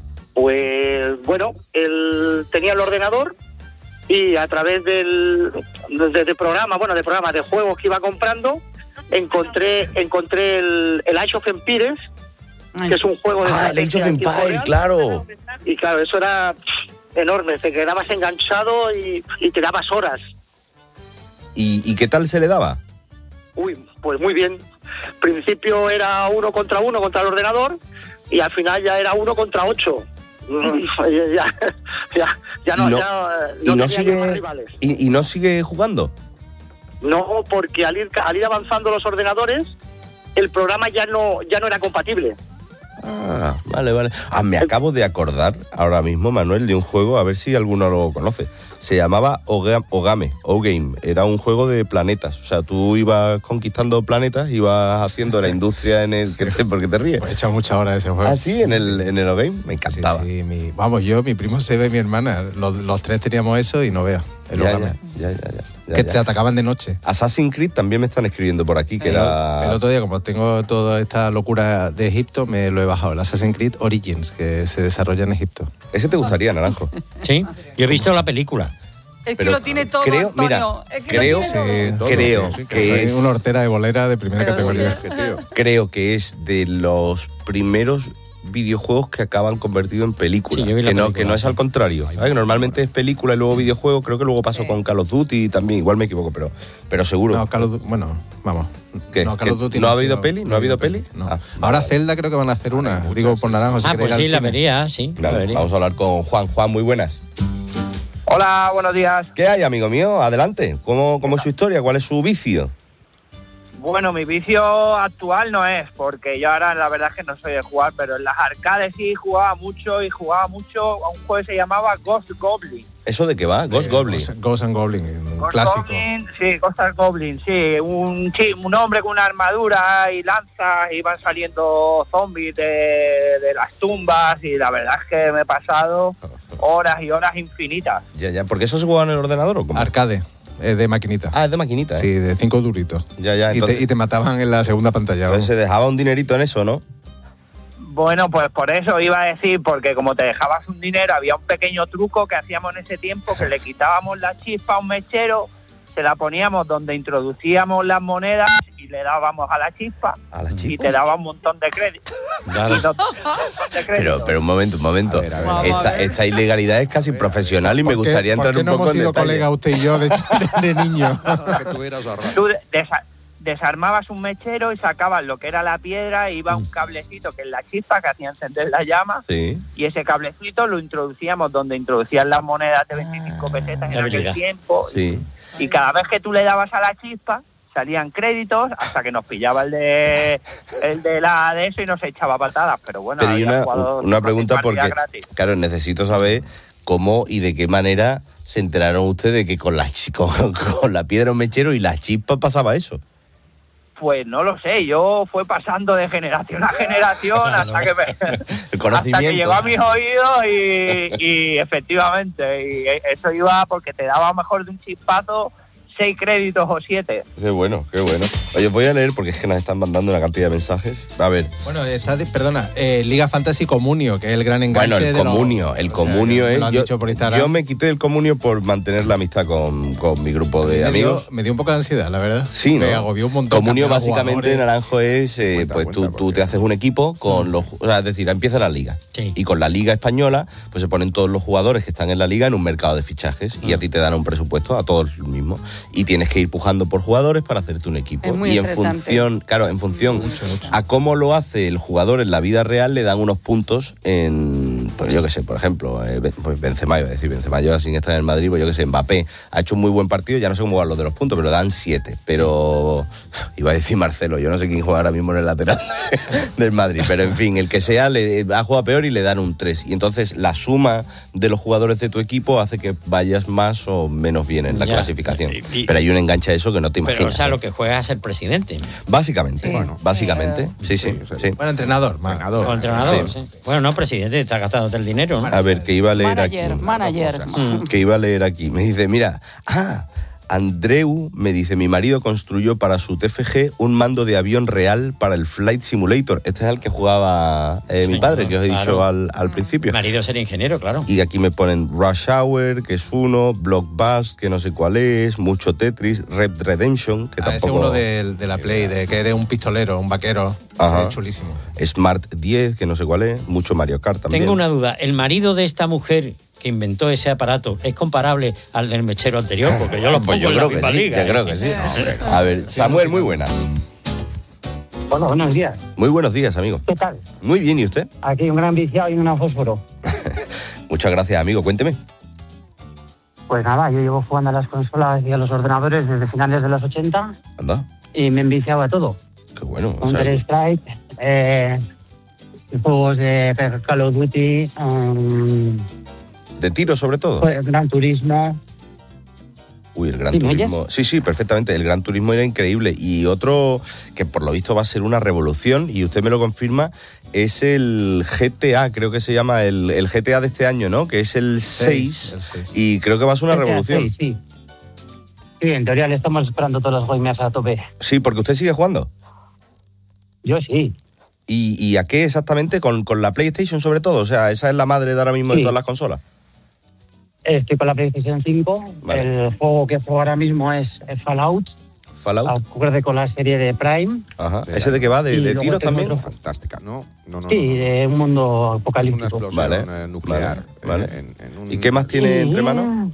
Pues bueno, él tenía el ordenador y a través del de, de programa, bueno, de programas de juegos que iba comprando, encontré encontré el, el Age of Empires, que es un juego de Ah, el Age of estrategia en tiempo Empires, real. claro. Y claro, eso era pff, enorme, te quedabas enganchado y, y te dabas horas. ¿Y, ¿Y qué tal se le daba? Uy, pues muy bien. Al principio era uno contra uno contra el ordenador y al final ya era uno contra ocho. ya, ya, ya no, ¿Y no, ya, y no no tenía sigue, más rivales. y, y no sigue jugando? No, porque al ir, al ir avanzando los ordenadores, el programa ya no, ya no era compatible. Ah, vale, vale. Ah, me acabo de acordar ahora mismo, Manuel, de un juego, a ver si alguno lo conoce. Se llamaba Oga- Ogame, O-Game. Era un juego de planetas. O sea, tú ibas conquistando planetas, ibas haciendo la industria en el... que te, ¿Por qué te ríes? He echado muchas horas ese juego. Ah, sí, en el, en el O-Game. Me encantaba. Sí, sí, mi- vamos, yo, mi primo Seba y mi hermana, los, los tres teníamos eso y no veas. El Ya, Ogame. ya, ya, ya, ya, ya, Que ya. te atacaban de noche. Assassin's Creed también me están escribiendo por aquí, que El, era... el otro día, como tengo toda esta locura de Egipto, me lo he bajado. El Assassin's Creed Origins, que se desarrolla en Egipto. Ese te gustaría, Naranjo. Sí, yo he visto la película. Es Pero que lo tiene todo, creo, Antonio. mira, es que creo, lo tiene todo. sí, creo Sí, que soy es una hortera de bolera de primera Pero categoría. sí. creo que es de los primeros videojuegos que acaban convertidos en película. Sí, yo vi la que, no, película, que no es sí. al contrario. ¿Sabes? Que normalmente es película y luego videojuego. Creo que luego pasó con Call of Duty también. Igual me equivoco, pero, pero seguro. No, Call of Duty, bueno, vamos. ¿Qué? No, Call of Duty ¿No ha ha habido sido- peli? ¿No ha habido peli? No. Ah, Ahora Zelda creo que van a hacer una. Digo, por Naranjo. si Ah, queréis pues ir sí, al la cine. vería, sí. la Claro, vería. vamos a hablar con Juan. Juan, muy buenas. Hola, buenos días. ¿Qué hay, amigo mío? Adelante. ¿Cómo, cómo es su historia? ¿Cuál es su vicio? Bueno, mi vicio actual no es, porque yo ahora la verdad es que no soy de jugar, pero en las arcades sí jugaba mucho y jugaba mucho a un juego que se llamaba Ghost Goblin. ¿Eso de qué va? Ghost Eh, Goblin. Ghost, Ghost and Goblin, un Ghost clásico. Goblin, sí, Ghost Goblin, sí. Un, sí, un hombre con una armadura y lanzas y van saliendo zombies de, de las tumbas y la verdad es que me he pasado horas y horas infinitas. Ya, ya. ¿Por qué eso se juega en el ordenador o cómo? Arcade. Eh, de maquinita. Ah, es de maquinita, ¿eh? Sí, de cinco duritos. Ya, ya. Y Entonces, te, y te mataban en la segunda pantalla. entonces se dejaba un dinerito en eso, ¿no? Bueno, pues por eso iba a decir, porque como te dejabas un dinero, había un pequeño truco que hacíamos en ese tiempo, que le quitábamos la chispa a un mechero, se la poníamos donde introducíamos las monedas y le dábamos a la chispa, A la y chispa. te daba un montón de crédito. Claro. Y no- de crédito. Pero, pero un momento, un momento. ver, a ver. Vamos a Esta, ver. esta ilegalidad es casi profesional y me ¿Por qué- gustaría entrar ¿por qué un no poco hemos en sido detalle. colega usted y yo de, de, de niño? que tú hubieras ahorrado. Tú desa- desarmabas un mechero y sacabas lo que era la piedra, iba un cablecito que es la chispa que hacía encender la llama, Sí. y ese cablecito lo introducíamos donde introducían las monedas de veinticinco pesetas Qué en aquel habilidad. tiempo. Sí. Y cada vez que tú le dabas a la chispa, salían créditos hasta que nos pillaba el de el de la de eso y nos echaba patadas. Pero bueno, Pero y había una, jugado una pregunta partida porque, gratis. claro, necesito saber cómo y de qué manera se enteraron ustedes que con la, chi- con, con la piedra un mechero y la chispa pasaba eso. Pues no lo sé, yo fue pasando de generación a generación hasta que me, El conocimiento. hasta que llegó a mis oídos y, y efectivamente, y eso iba porque te daba mejor de un chispazo seis créditos o siete. Qué bueno, qué bueno. Oye, voy a leer porque es que nos están mandando una cantidad de mensajes. A ver. Bueno, está, de- perdona, eh, Liga Fantasy Comunio, que es el gran enganche Bueno, el de los- comunio, el o sea, comunio que me es... lo han Yo, dicho por Instagram. yo me quité del comunio por mantener la amistad con, con mi grupo de me, dio, amigos. me dio un poco de ansiedad, la verdad. Sí, ¿no? Me agobió un montón. Comunio cambiar a básicamente, jugadores. Naranjo, es, eh, Cuenta, pues cuenta, tú, tú te haces un equipo con los... O sea, es decir, empieza la liga. Sí. Y con la liga española, pues se ponen todos los jugadores que están en la liga en un mercado de fichajes y a ti te dan un presupuesto a todos mismos. Y tienes que ir pujando por jugadores para hacerte un equipo. Es muy y en estresante. función, claro, en función a cómo lo hace el jugador en la vida real, le dan unos puntos en, pues yo qué sé, por ejemplo, eh, pues Benzema, iba a decir Benzema, yo sin estar en el Madrid, pues yo qué sé, Mbappé ha hecho un muy buen partido, ya no sé cómo van los de los puntos, pero dan siete. Pero iba a decir Marcelo, yo no sé quién juega ahora mismo en el lateral del Madrid, pero en fin, el que sea, le ha jugado peor y le dan un tres. Y entonces la suma de los jugadores de tu equipo hace que vayas más o menos bien en la Ya. clasificación. Y- y- pero hay un enganche a eso que no te imaginas. Pero, o sea, ¿eh? lo que juega es el presidente. Básicamente, Sí. bueno, básicamente, sí, sí, sí. Bueno, entrenador, manador. O entrenador, Sí. sí. Bueno, no, presidente, está gastándote el dinero, ¿no? A ver, que iba a leer Manager, aquí. manager. Mm, Que iba a leer aquí. Me dice, mira, ah, Andreu me dice, mi marido construyó para su T F G un mando de avión real para el Flight Simulator. Este es el que jugaba eh, mi Sí, padre, que os he claro. dicho al, al principio. Mi marido sería ingeniero, claro. Y aquí me ponen Rush Hour, que es uno, Blockbust, que no sé cuál es, mucho Tetris, Red Redemption, que Ah, ese es tampoco... uno de, de la Play, de que eres un pistolero, un vaquero. Ese Ajá. es chulísimo. Smart diez, que no sé cuál es, mucho Mario Kart también. Tengo una duda. ¿El marido de esta mujer que inventó ese aparato es comparable al del mechero anterior? Porque yo lo pongo Pues yo en la creo que misma sí, liga, yo creo ¿eh? que sí. A ver, Samuel, muy buenas. Hola, buenos días. Muy buenos días, amigo. ¿Qué tal? Muy bien, ¿y usted? Aquí un gran viciado y una fósforo. Muchas gracias, amigo. Cuénteme. Pues nada, yo llevo jugando a las consolas y a los ordenadores desde finales de los ochenta Anda, y me he enviciado a todo. qué bueno. O sea, Counter-Strike, eh, juegos de Call of Duty, um, de tiro sobre todo. pues, Gran Turismo. Uy, el Gran ¿Sí, me Turismo. Sí, sí, perfectamente. El Gran Turismo era increíble. Y otro que por lo visto va a ser una revolución, y usted me lo confirma, es el G T A, creo que se llama el, el G T A de este año, ¿no? Que es el seis. el seis. Y creo que va a ser una G T A revolución. seis, sí. Sí, en teoría le estamos esperando todos los gamers a tope. Sí, porque usted sigue jugando. Yo sí. ¿Y, y a qué exactamente? ¿Con, con la PlayStation sobre todo? O sea, esa es la madre de ahora mismo de Sí. todas las consolas. Estoy con la PlayStation cinco. Vale. El juego que juego ahora mismo es, es Fallout. Fallout. Acuerde con la serie de Prime. Ajá. ¿Ese de qué va? ¿De, de tiros también? Otro... Fantástica, ¿no? no, no sí, no, no. de un mundo apocalíptico. Una vale. explosión nuclear. Vale. Eh, en, en un... ¿Y qué más tiene sí, entre manos?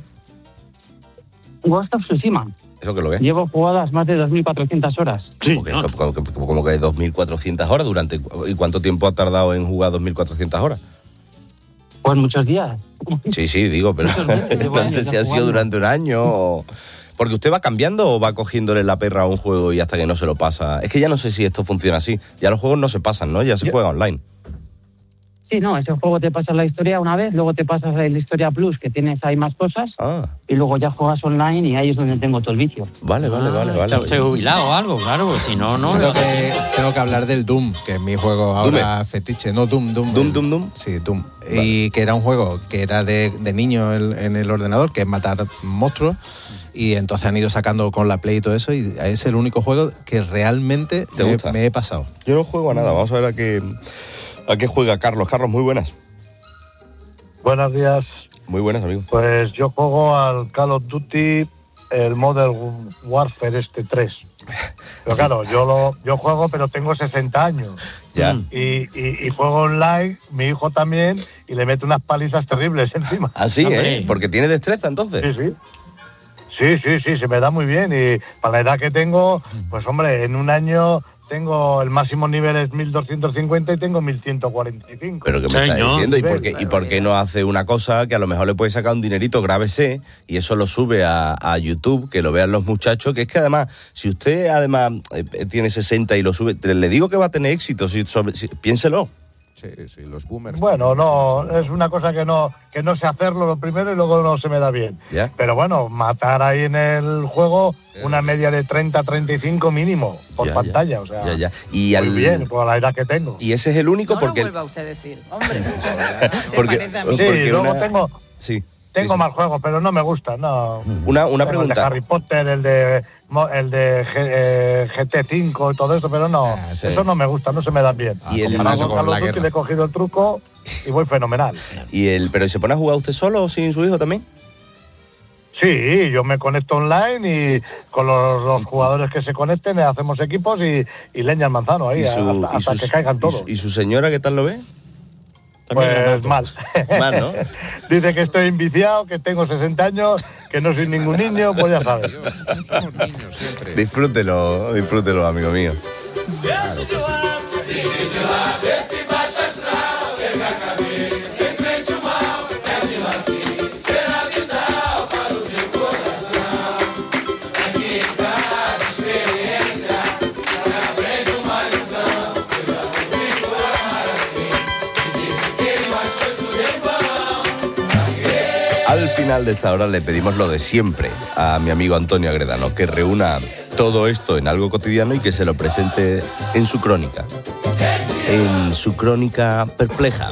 Ghost of Tsushima. ¿Eso qué lo que es? Llevo jugadas más de dos mil cuatrocientas horas. Sí. ¿Cómo que, como, como, como que dos mil cuatrocientas horas? durante ¿Y cuánto tiempo ha tardado en jugar dos mil cuatrocientas horas? Pues muchos días. Sí, sí, digo, pero no sé si ha sido durante un año o... Porque usted va cambiando o va cogiéndole la perra a un juego y hasta que no se lo pasa. Es que ya no sé si esto funciona así. Ya los juegos no se pasan, ¿no? Ya se Yo... juega online. Sí, no, ese juego te pasas la historia una vez, luego te pasas la historia plus, que tienes ahí más cosas, ah. y luego ya juegas online y ahí es donde tengo todo el vicio. Vale, vale, vale. Ah, vale. ¿Está usted jubilado o algo? Claro, si no, no... Tengo que, tengo que hablar del Doom, que es mi juego ahora Doom. fetiche. No, Doom, Doom. ¿Doom, Doom, Doom? Sí, Doom. Vale. Y que era un juego que era de, de niño en, en el ordenador, que es matar monstruos. Y entonces han ido sacando con la Play y todo eso, y es el único juego que realmente ¿Te gusta? Me, me he pasado. Yo no juego a nada. Vamos a ver a qué, a qué juega Carlos. Carlos, muy buenas. Buenos días. Muy buenas, amigo. Pues yo juego al Call of Duty, el Modern Warfare este tres. Pero claro, yo lo yo juego, pero tengo sesenta años. Ya. Y, y, y juego online, mi hijo también, y le mete unas palizas terribles encima. Ah, sí, ¿eh? Porque tiene destreza, entonces. Sí, sí. Sí, sí, sí, se me da muy bien. Y para la edad que tengo, pues hombre, en un año... Tengo el máximo nivel es mil doscientos cincuenta y tengo mil ciento cuarenta y cinco. Pero ¿qué me está diciendo? ¿Y por qué, ¿Y por qué no hace una cosa que a lo mejor le puede sacar un dinerito, grábese y eso lo sube a, a YouTube, que lo vean los muchachos? Que es que además, si usted además eh, tiene sesenta y lo sube, le digo que va a tener éxito, si, sobre, si, piénselo. Sí, sí, los boomers. Bueno, no, es una cosa que no que no sé hacerlo lo primero y luego no se me da bien. ¿Ya? Pero bueno, matar ahí en el juego una media de treinta a treinta y cinco mínimo por ya, pantalla, ya, o sea, ya, ya. Y muy al... bien, por la edad que tengo. Y ese es el único no porque... No lo vuelva usted a decir, hombre. porque, sí, porque luego una... tengo... Sí. Tengo sí, sí. más juegos, pero no me gusta, no. Una, una pregunta. El de Harry Potter, el de el de G, eh, G T cinco y todo eso, pero no, ah, sí. Eso no me gusta, no se me dan bien. Y el Para con la guerra. Le he cogido el truco y voy fenomenal. Y el, pero ¿se pone a jugar usted solo o sin su hijo también? Sí, yo me conecto online y con los, los jugadores que se conecten hacemos equipos y, y leña al manzano ahí, su, hasta, hasta sus, que caigan todos. ¿Y su señora qué tal lo ve? Pues mal. Mal, ¿no? Dice que estoy enviciado, que tengo sesenta años, que no soy ningún niño, pues ya sabes. Somos niños siempre. Disfrútelo, disfrútelo, amigo mío. Claro, Al final de esta hora le pedimos lo de siempre a mi amigo Antonio Agredano, que reúna todo esto en algo cotidiano y que se lo presente en su crónica, en su crónica perpleja.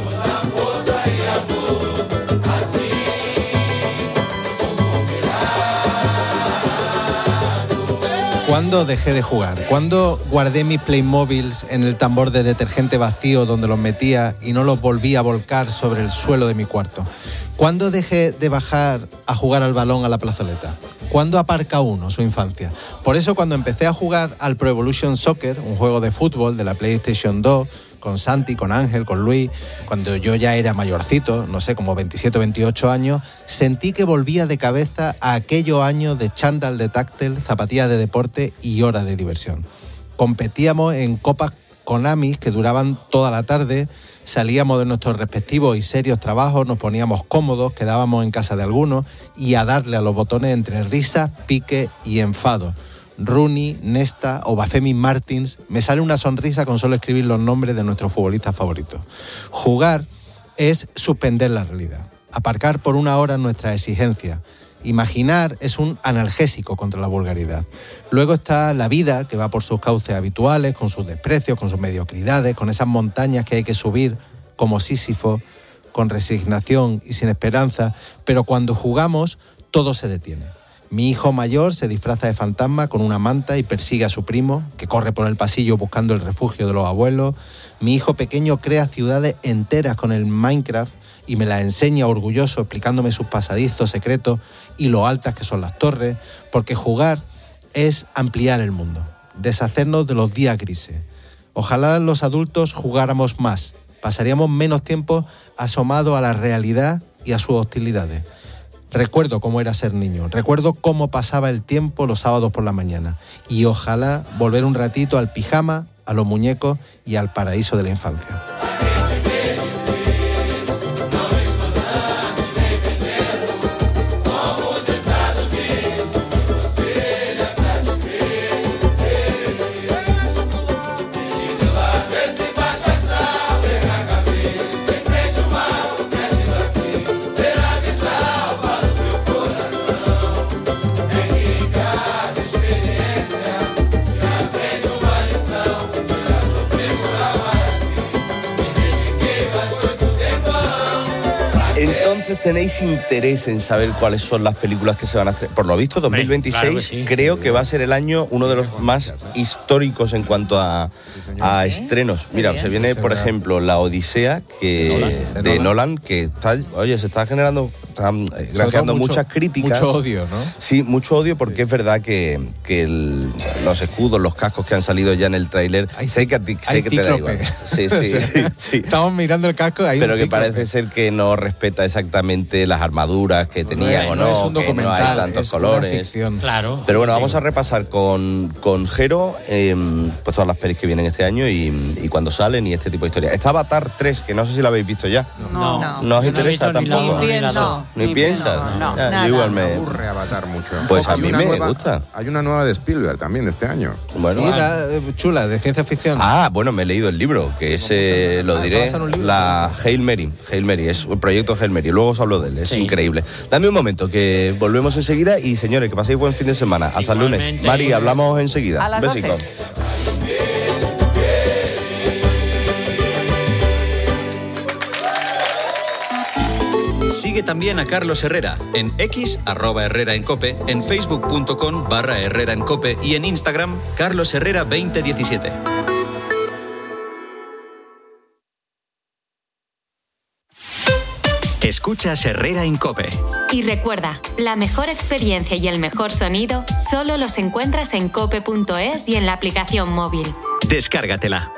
¿Cuándo dejé de jugar? ¿Cuándo guardé mis Playmobiles en el tambor de detergente vacío donde los metía y no los volví a volcar sobre el suelo de mi cuarto? ¿Cuándo dejé de bajar a jugar al balón a la plazoleta? ¿Cuándo aparca uno su infancia? Por eso cuando empecé a jugar al Pro Evolution Soccer, un juego de fútbol de la PlayStation dos, con Santi, con Ángel, con Luis, cuando yo ya era mayorcito, no sé, como veintisiete o veintiocho años, sentí que volvía de cabeza a aquellos años de chándal de táctil, zapatillas de deporte y hora de diversión. Competíamos en copas Konami que duraban toda la tarde, salíamos de nuestros respectivos y serios trabajos, nos poníamos cómodos, quedábamos en casa de algunos y a darle a los botones entre risas, pique y enfado. Rooney, Nesta o Bafemi Martins, me sale una sonrisa con solo escribir los nombres de nuestros futbolistas favoritos. Jugar es suspender la realidad, aparcar por una hora nuestras exigencias. Imaginar es un analgésico contra la vulgaridad. Luego está la vida, que va por sus cauces habituales, con sus desprecios, con sus mediocridades, con esas montañas que hay que subir como Sísifo, con resignación y sin esperanza, pero cuando jugamos todo se detiene. Mi hijo mayor se disfraza de fantasma con una manta y persigue a su primo, que corre por el pasillo buscando el refugio de los abuelos. Mi hijo pequeño crea ciudades enteras con el Minecraft y me las enseña orgulloso explicándome sus pasadizos secretos y lo altas que son las torres, porque jugar es ampliar el mundo, deshacernos de los días grises. Ojalá los adultos jugáramos más, pasaríamos menos tiempo asomados a la realidad y a sus hostilidades. Recuerdo cómo era ser niño, recuerdo cómo pasaba el tiempo los sábados por la mañana y ojalá volver un ratito al pijama, a los muñecos y al paraíso de la infancia. Entonces tenéis interés en saber cuáles son las películas que se van a estrenar. Por lo visto, dos mil veintiséis claro que sí. Creo que va a ser el año uno de los más históricos en cuanto a, a estrenos. Mira, se viene, por ejemplo, La Odisea que, de, de Nolan, que está, oye, se está generando, están granjeando mucho, muchas críticas. Mucho odio, ¿no? Sí, mucho odio porque sí. Es verdad que, que el, los escudos, los cascos que han salido ya en el tráiler, sé que, a ti, sé que te da igual. Sí, sí, sí, sí. Estamos mirando el casco ahí. Pero que parece ser que no respeta exactamente las armaduras que tenían no, o no, no es un documental, que no hay tantos es colores. Una claro. Pero bueno, vamos a repasar con, con Jero eh, pues todas las pelis que vienen este año y, y cuando salen y este tipo de historias. Está Avatar tres, que no sé si la habéis visto ya. No. ¿No, ¿No os interesa no tampoco? Ni, la, no, ni, ni piensas. No, no, ya, nada. Igual me... me aburre Avatar mucho. Pues a mí me nueva, gusta. Hay una nueva de Spielberg también de este año. Bueno, sí, la, chula, de ciencia ficción. Ah, bueno, me he leído el libro, que es, eh, lo diré, la Hail Mary. Hail Mary, es el proyecto Hail Mary. Luego os hablo de él, es sí. increíble. Dame un momento, que volvemos enseguida y, señores, que paséis buen fin de semana. Hasta el lunes. Mari, hablamos enseguida. A un besico. Sigue también a Carlos Herrera en X, arroba Herrera en Cope, en facebook.com barra Herrera en Cope y en Instagram, Carlos Herrera veinte diecisiete. Escuchas Herrera en Cope. Y recuerda, la mejor experiencia y el mejor sonido solo los encuentras en cope punto es y en la aplicación móvil. Descárgatela.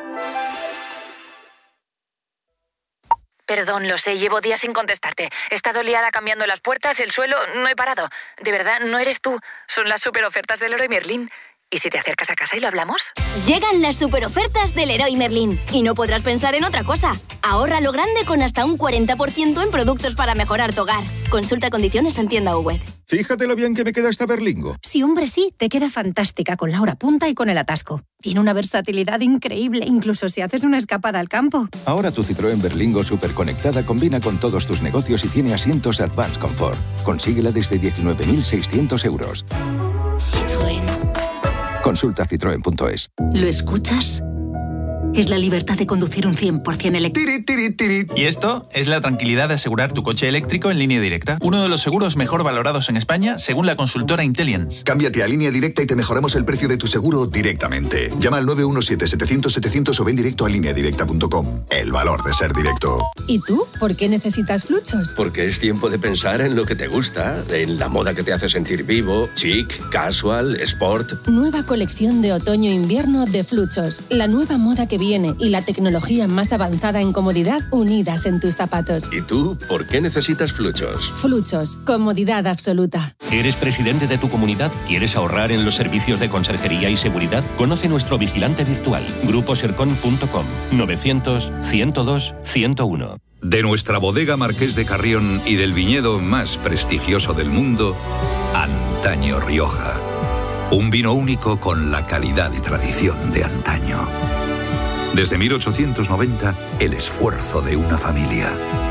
Perdón, lo sé, llevo días sin contestarte. He estado liada cambiando las puertas, el suelo, no he parado. De verdad, no eres tú. Son las super ofertas del Leroy Merlin. ¿Y si te acercas a casa y lo hablamos? Llegan las superofertas del Leroy Merlin y no podrás pensar en otra cosa. Ahorra lo grande con hasta un cuarenta por ciento en productos para mejorar tu hogar. Consulta condiciones en tienda o web. Fíjate lo bien que me queda esta berlingo. Sí, hombre, sí, te queda fantástica con la hora punta y con el atasco. Tiene una versatilidad increíble, incluso si haces una escapada al campo. Ahora tu Citroën Berlingo superconectada combina con todos tus negocios y tiene asientos Advanced Comfort. Consíguela desde diecinueve mil seiscientos euros. Citroën. Consulta citroen punto es. ¿Lo escuchas? Es la libertad de conducir un cien por ciento eléctrico. Tiri, tiri, tiri. Y esto es la tranquilidad de asegurar tu coche eléctrico en Línea Directa. Uno de los seguros mejor valorados en España, según la consultora Intelliance. Cámbiate a Línea Directa y te mejoramos el precio de tu seguro directamente. Llama al nueve uno siete, setecientos, setecientos o ven directo a línea directa punto com. El valor de ser directo. ¿Y tú? ¿Por qué necesitas Fluchos? Porque es tiempo de pensar en lo que te gusta, en la moda que te hace sentir vivo, chic, casual, sport. Nueva colección de otoño-invierno de Fluchos. La nueva moda que viene y la tecnología más avanzada en comodidad unidas en tus zapatos. ¿Y tú? ¿Por qué necesitas Fluchos? Fluchos. Comodidad absoluta. ¿Eres presidente de tu comunidad? ¿Quieres ahorrar en los servicios de conserjería y seguridad? Conoce nuestro vigilante virtual. grupo sercon punto com. novecientos, ciento dos, ciento uno. De nuestra bodega Marqués de Carrión y del viñedo más prestigioso del mundo, Antaño Rioja. Un vino único con la calidad y tradición de antaño. Desde mil ochocientos noventa, el esfuerzo de una familia.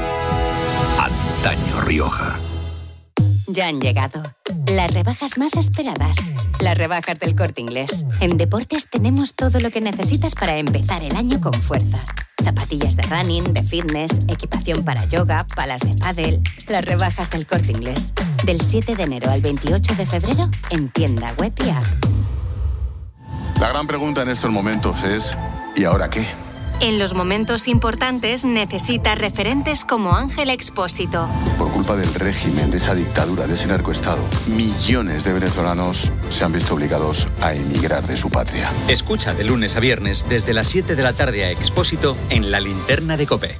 Antaño Rioja. Ya han llegado las rebajas más esperadas. Las rebajas del Corte Inglés. En deportes tenemos todo lo que necesitas para empezar el año con fuerza. Zapatillas de running, de fitness, equipación para yoga, palas de pádel. Las rebajas del Corte Inglés. Del siete de enero al veintiocho de febrero en tienda web y app. La gran pregunta en estos momentos es... ¿y ahora qué? En los momentos importantes necesitas referentes como Ángel Expósito. Por culpa del régimen, de esa dictadura, de ese narcoestado, millones de venezolanos se han visto obligados a emigrar de su patria. Escucha de lunes a viernes desde las siete de la tarde a Expósito en La Linterna de COPE.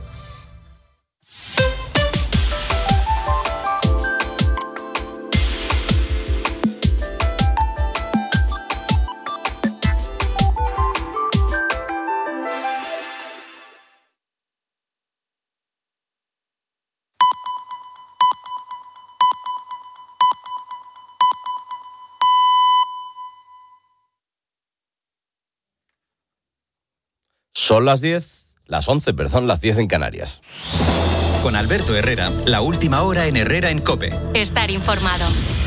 Son las diez, las once, perdón, las diez en Canarias. Con Alberto Herrera, la última hora en Herrera en COPE. Estar informado.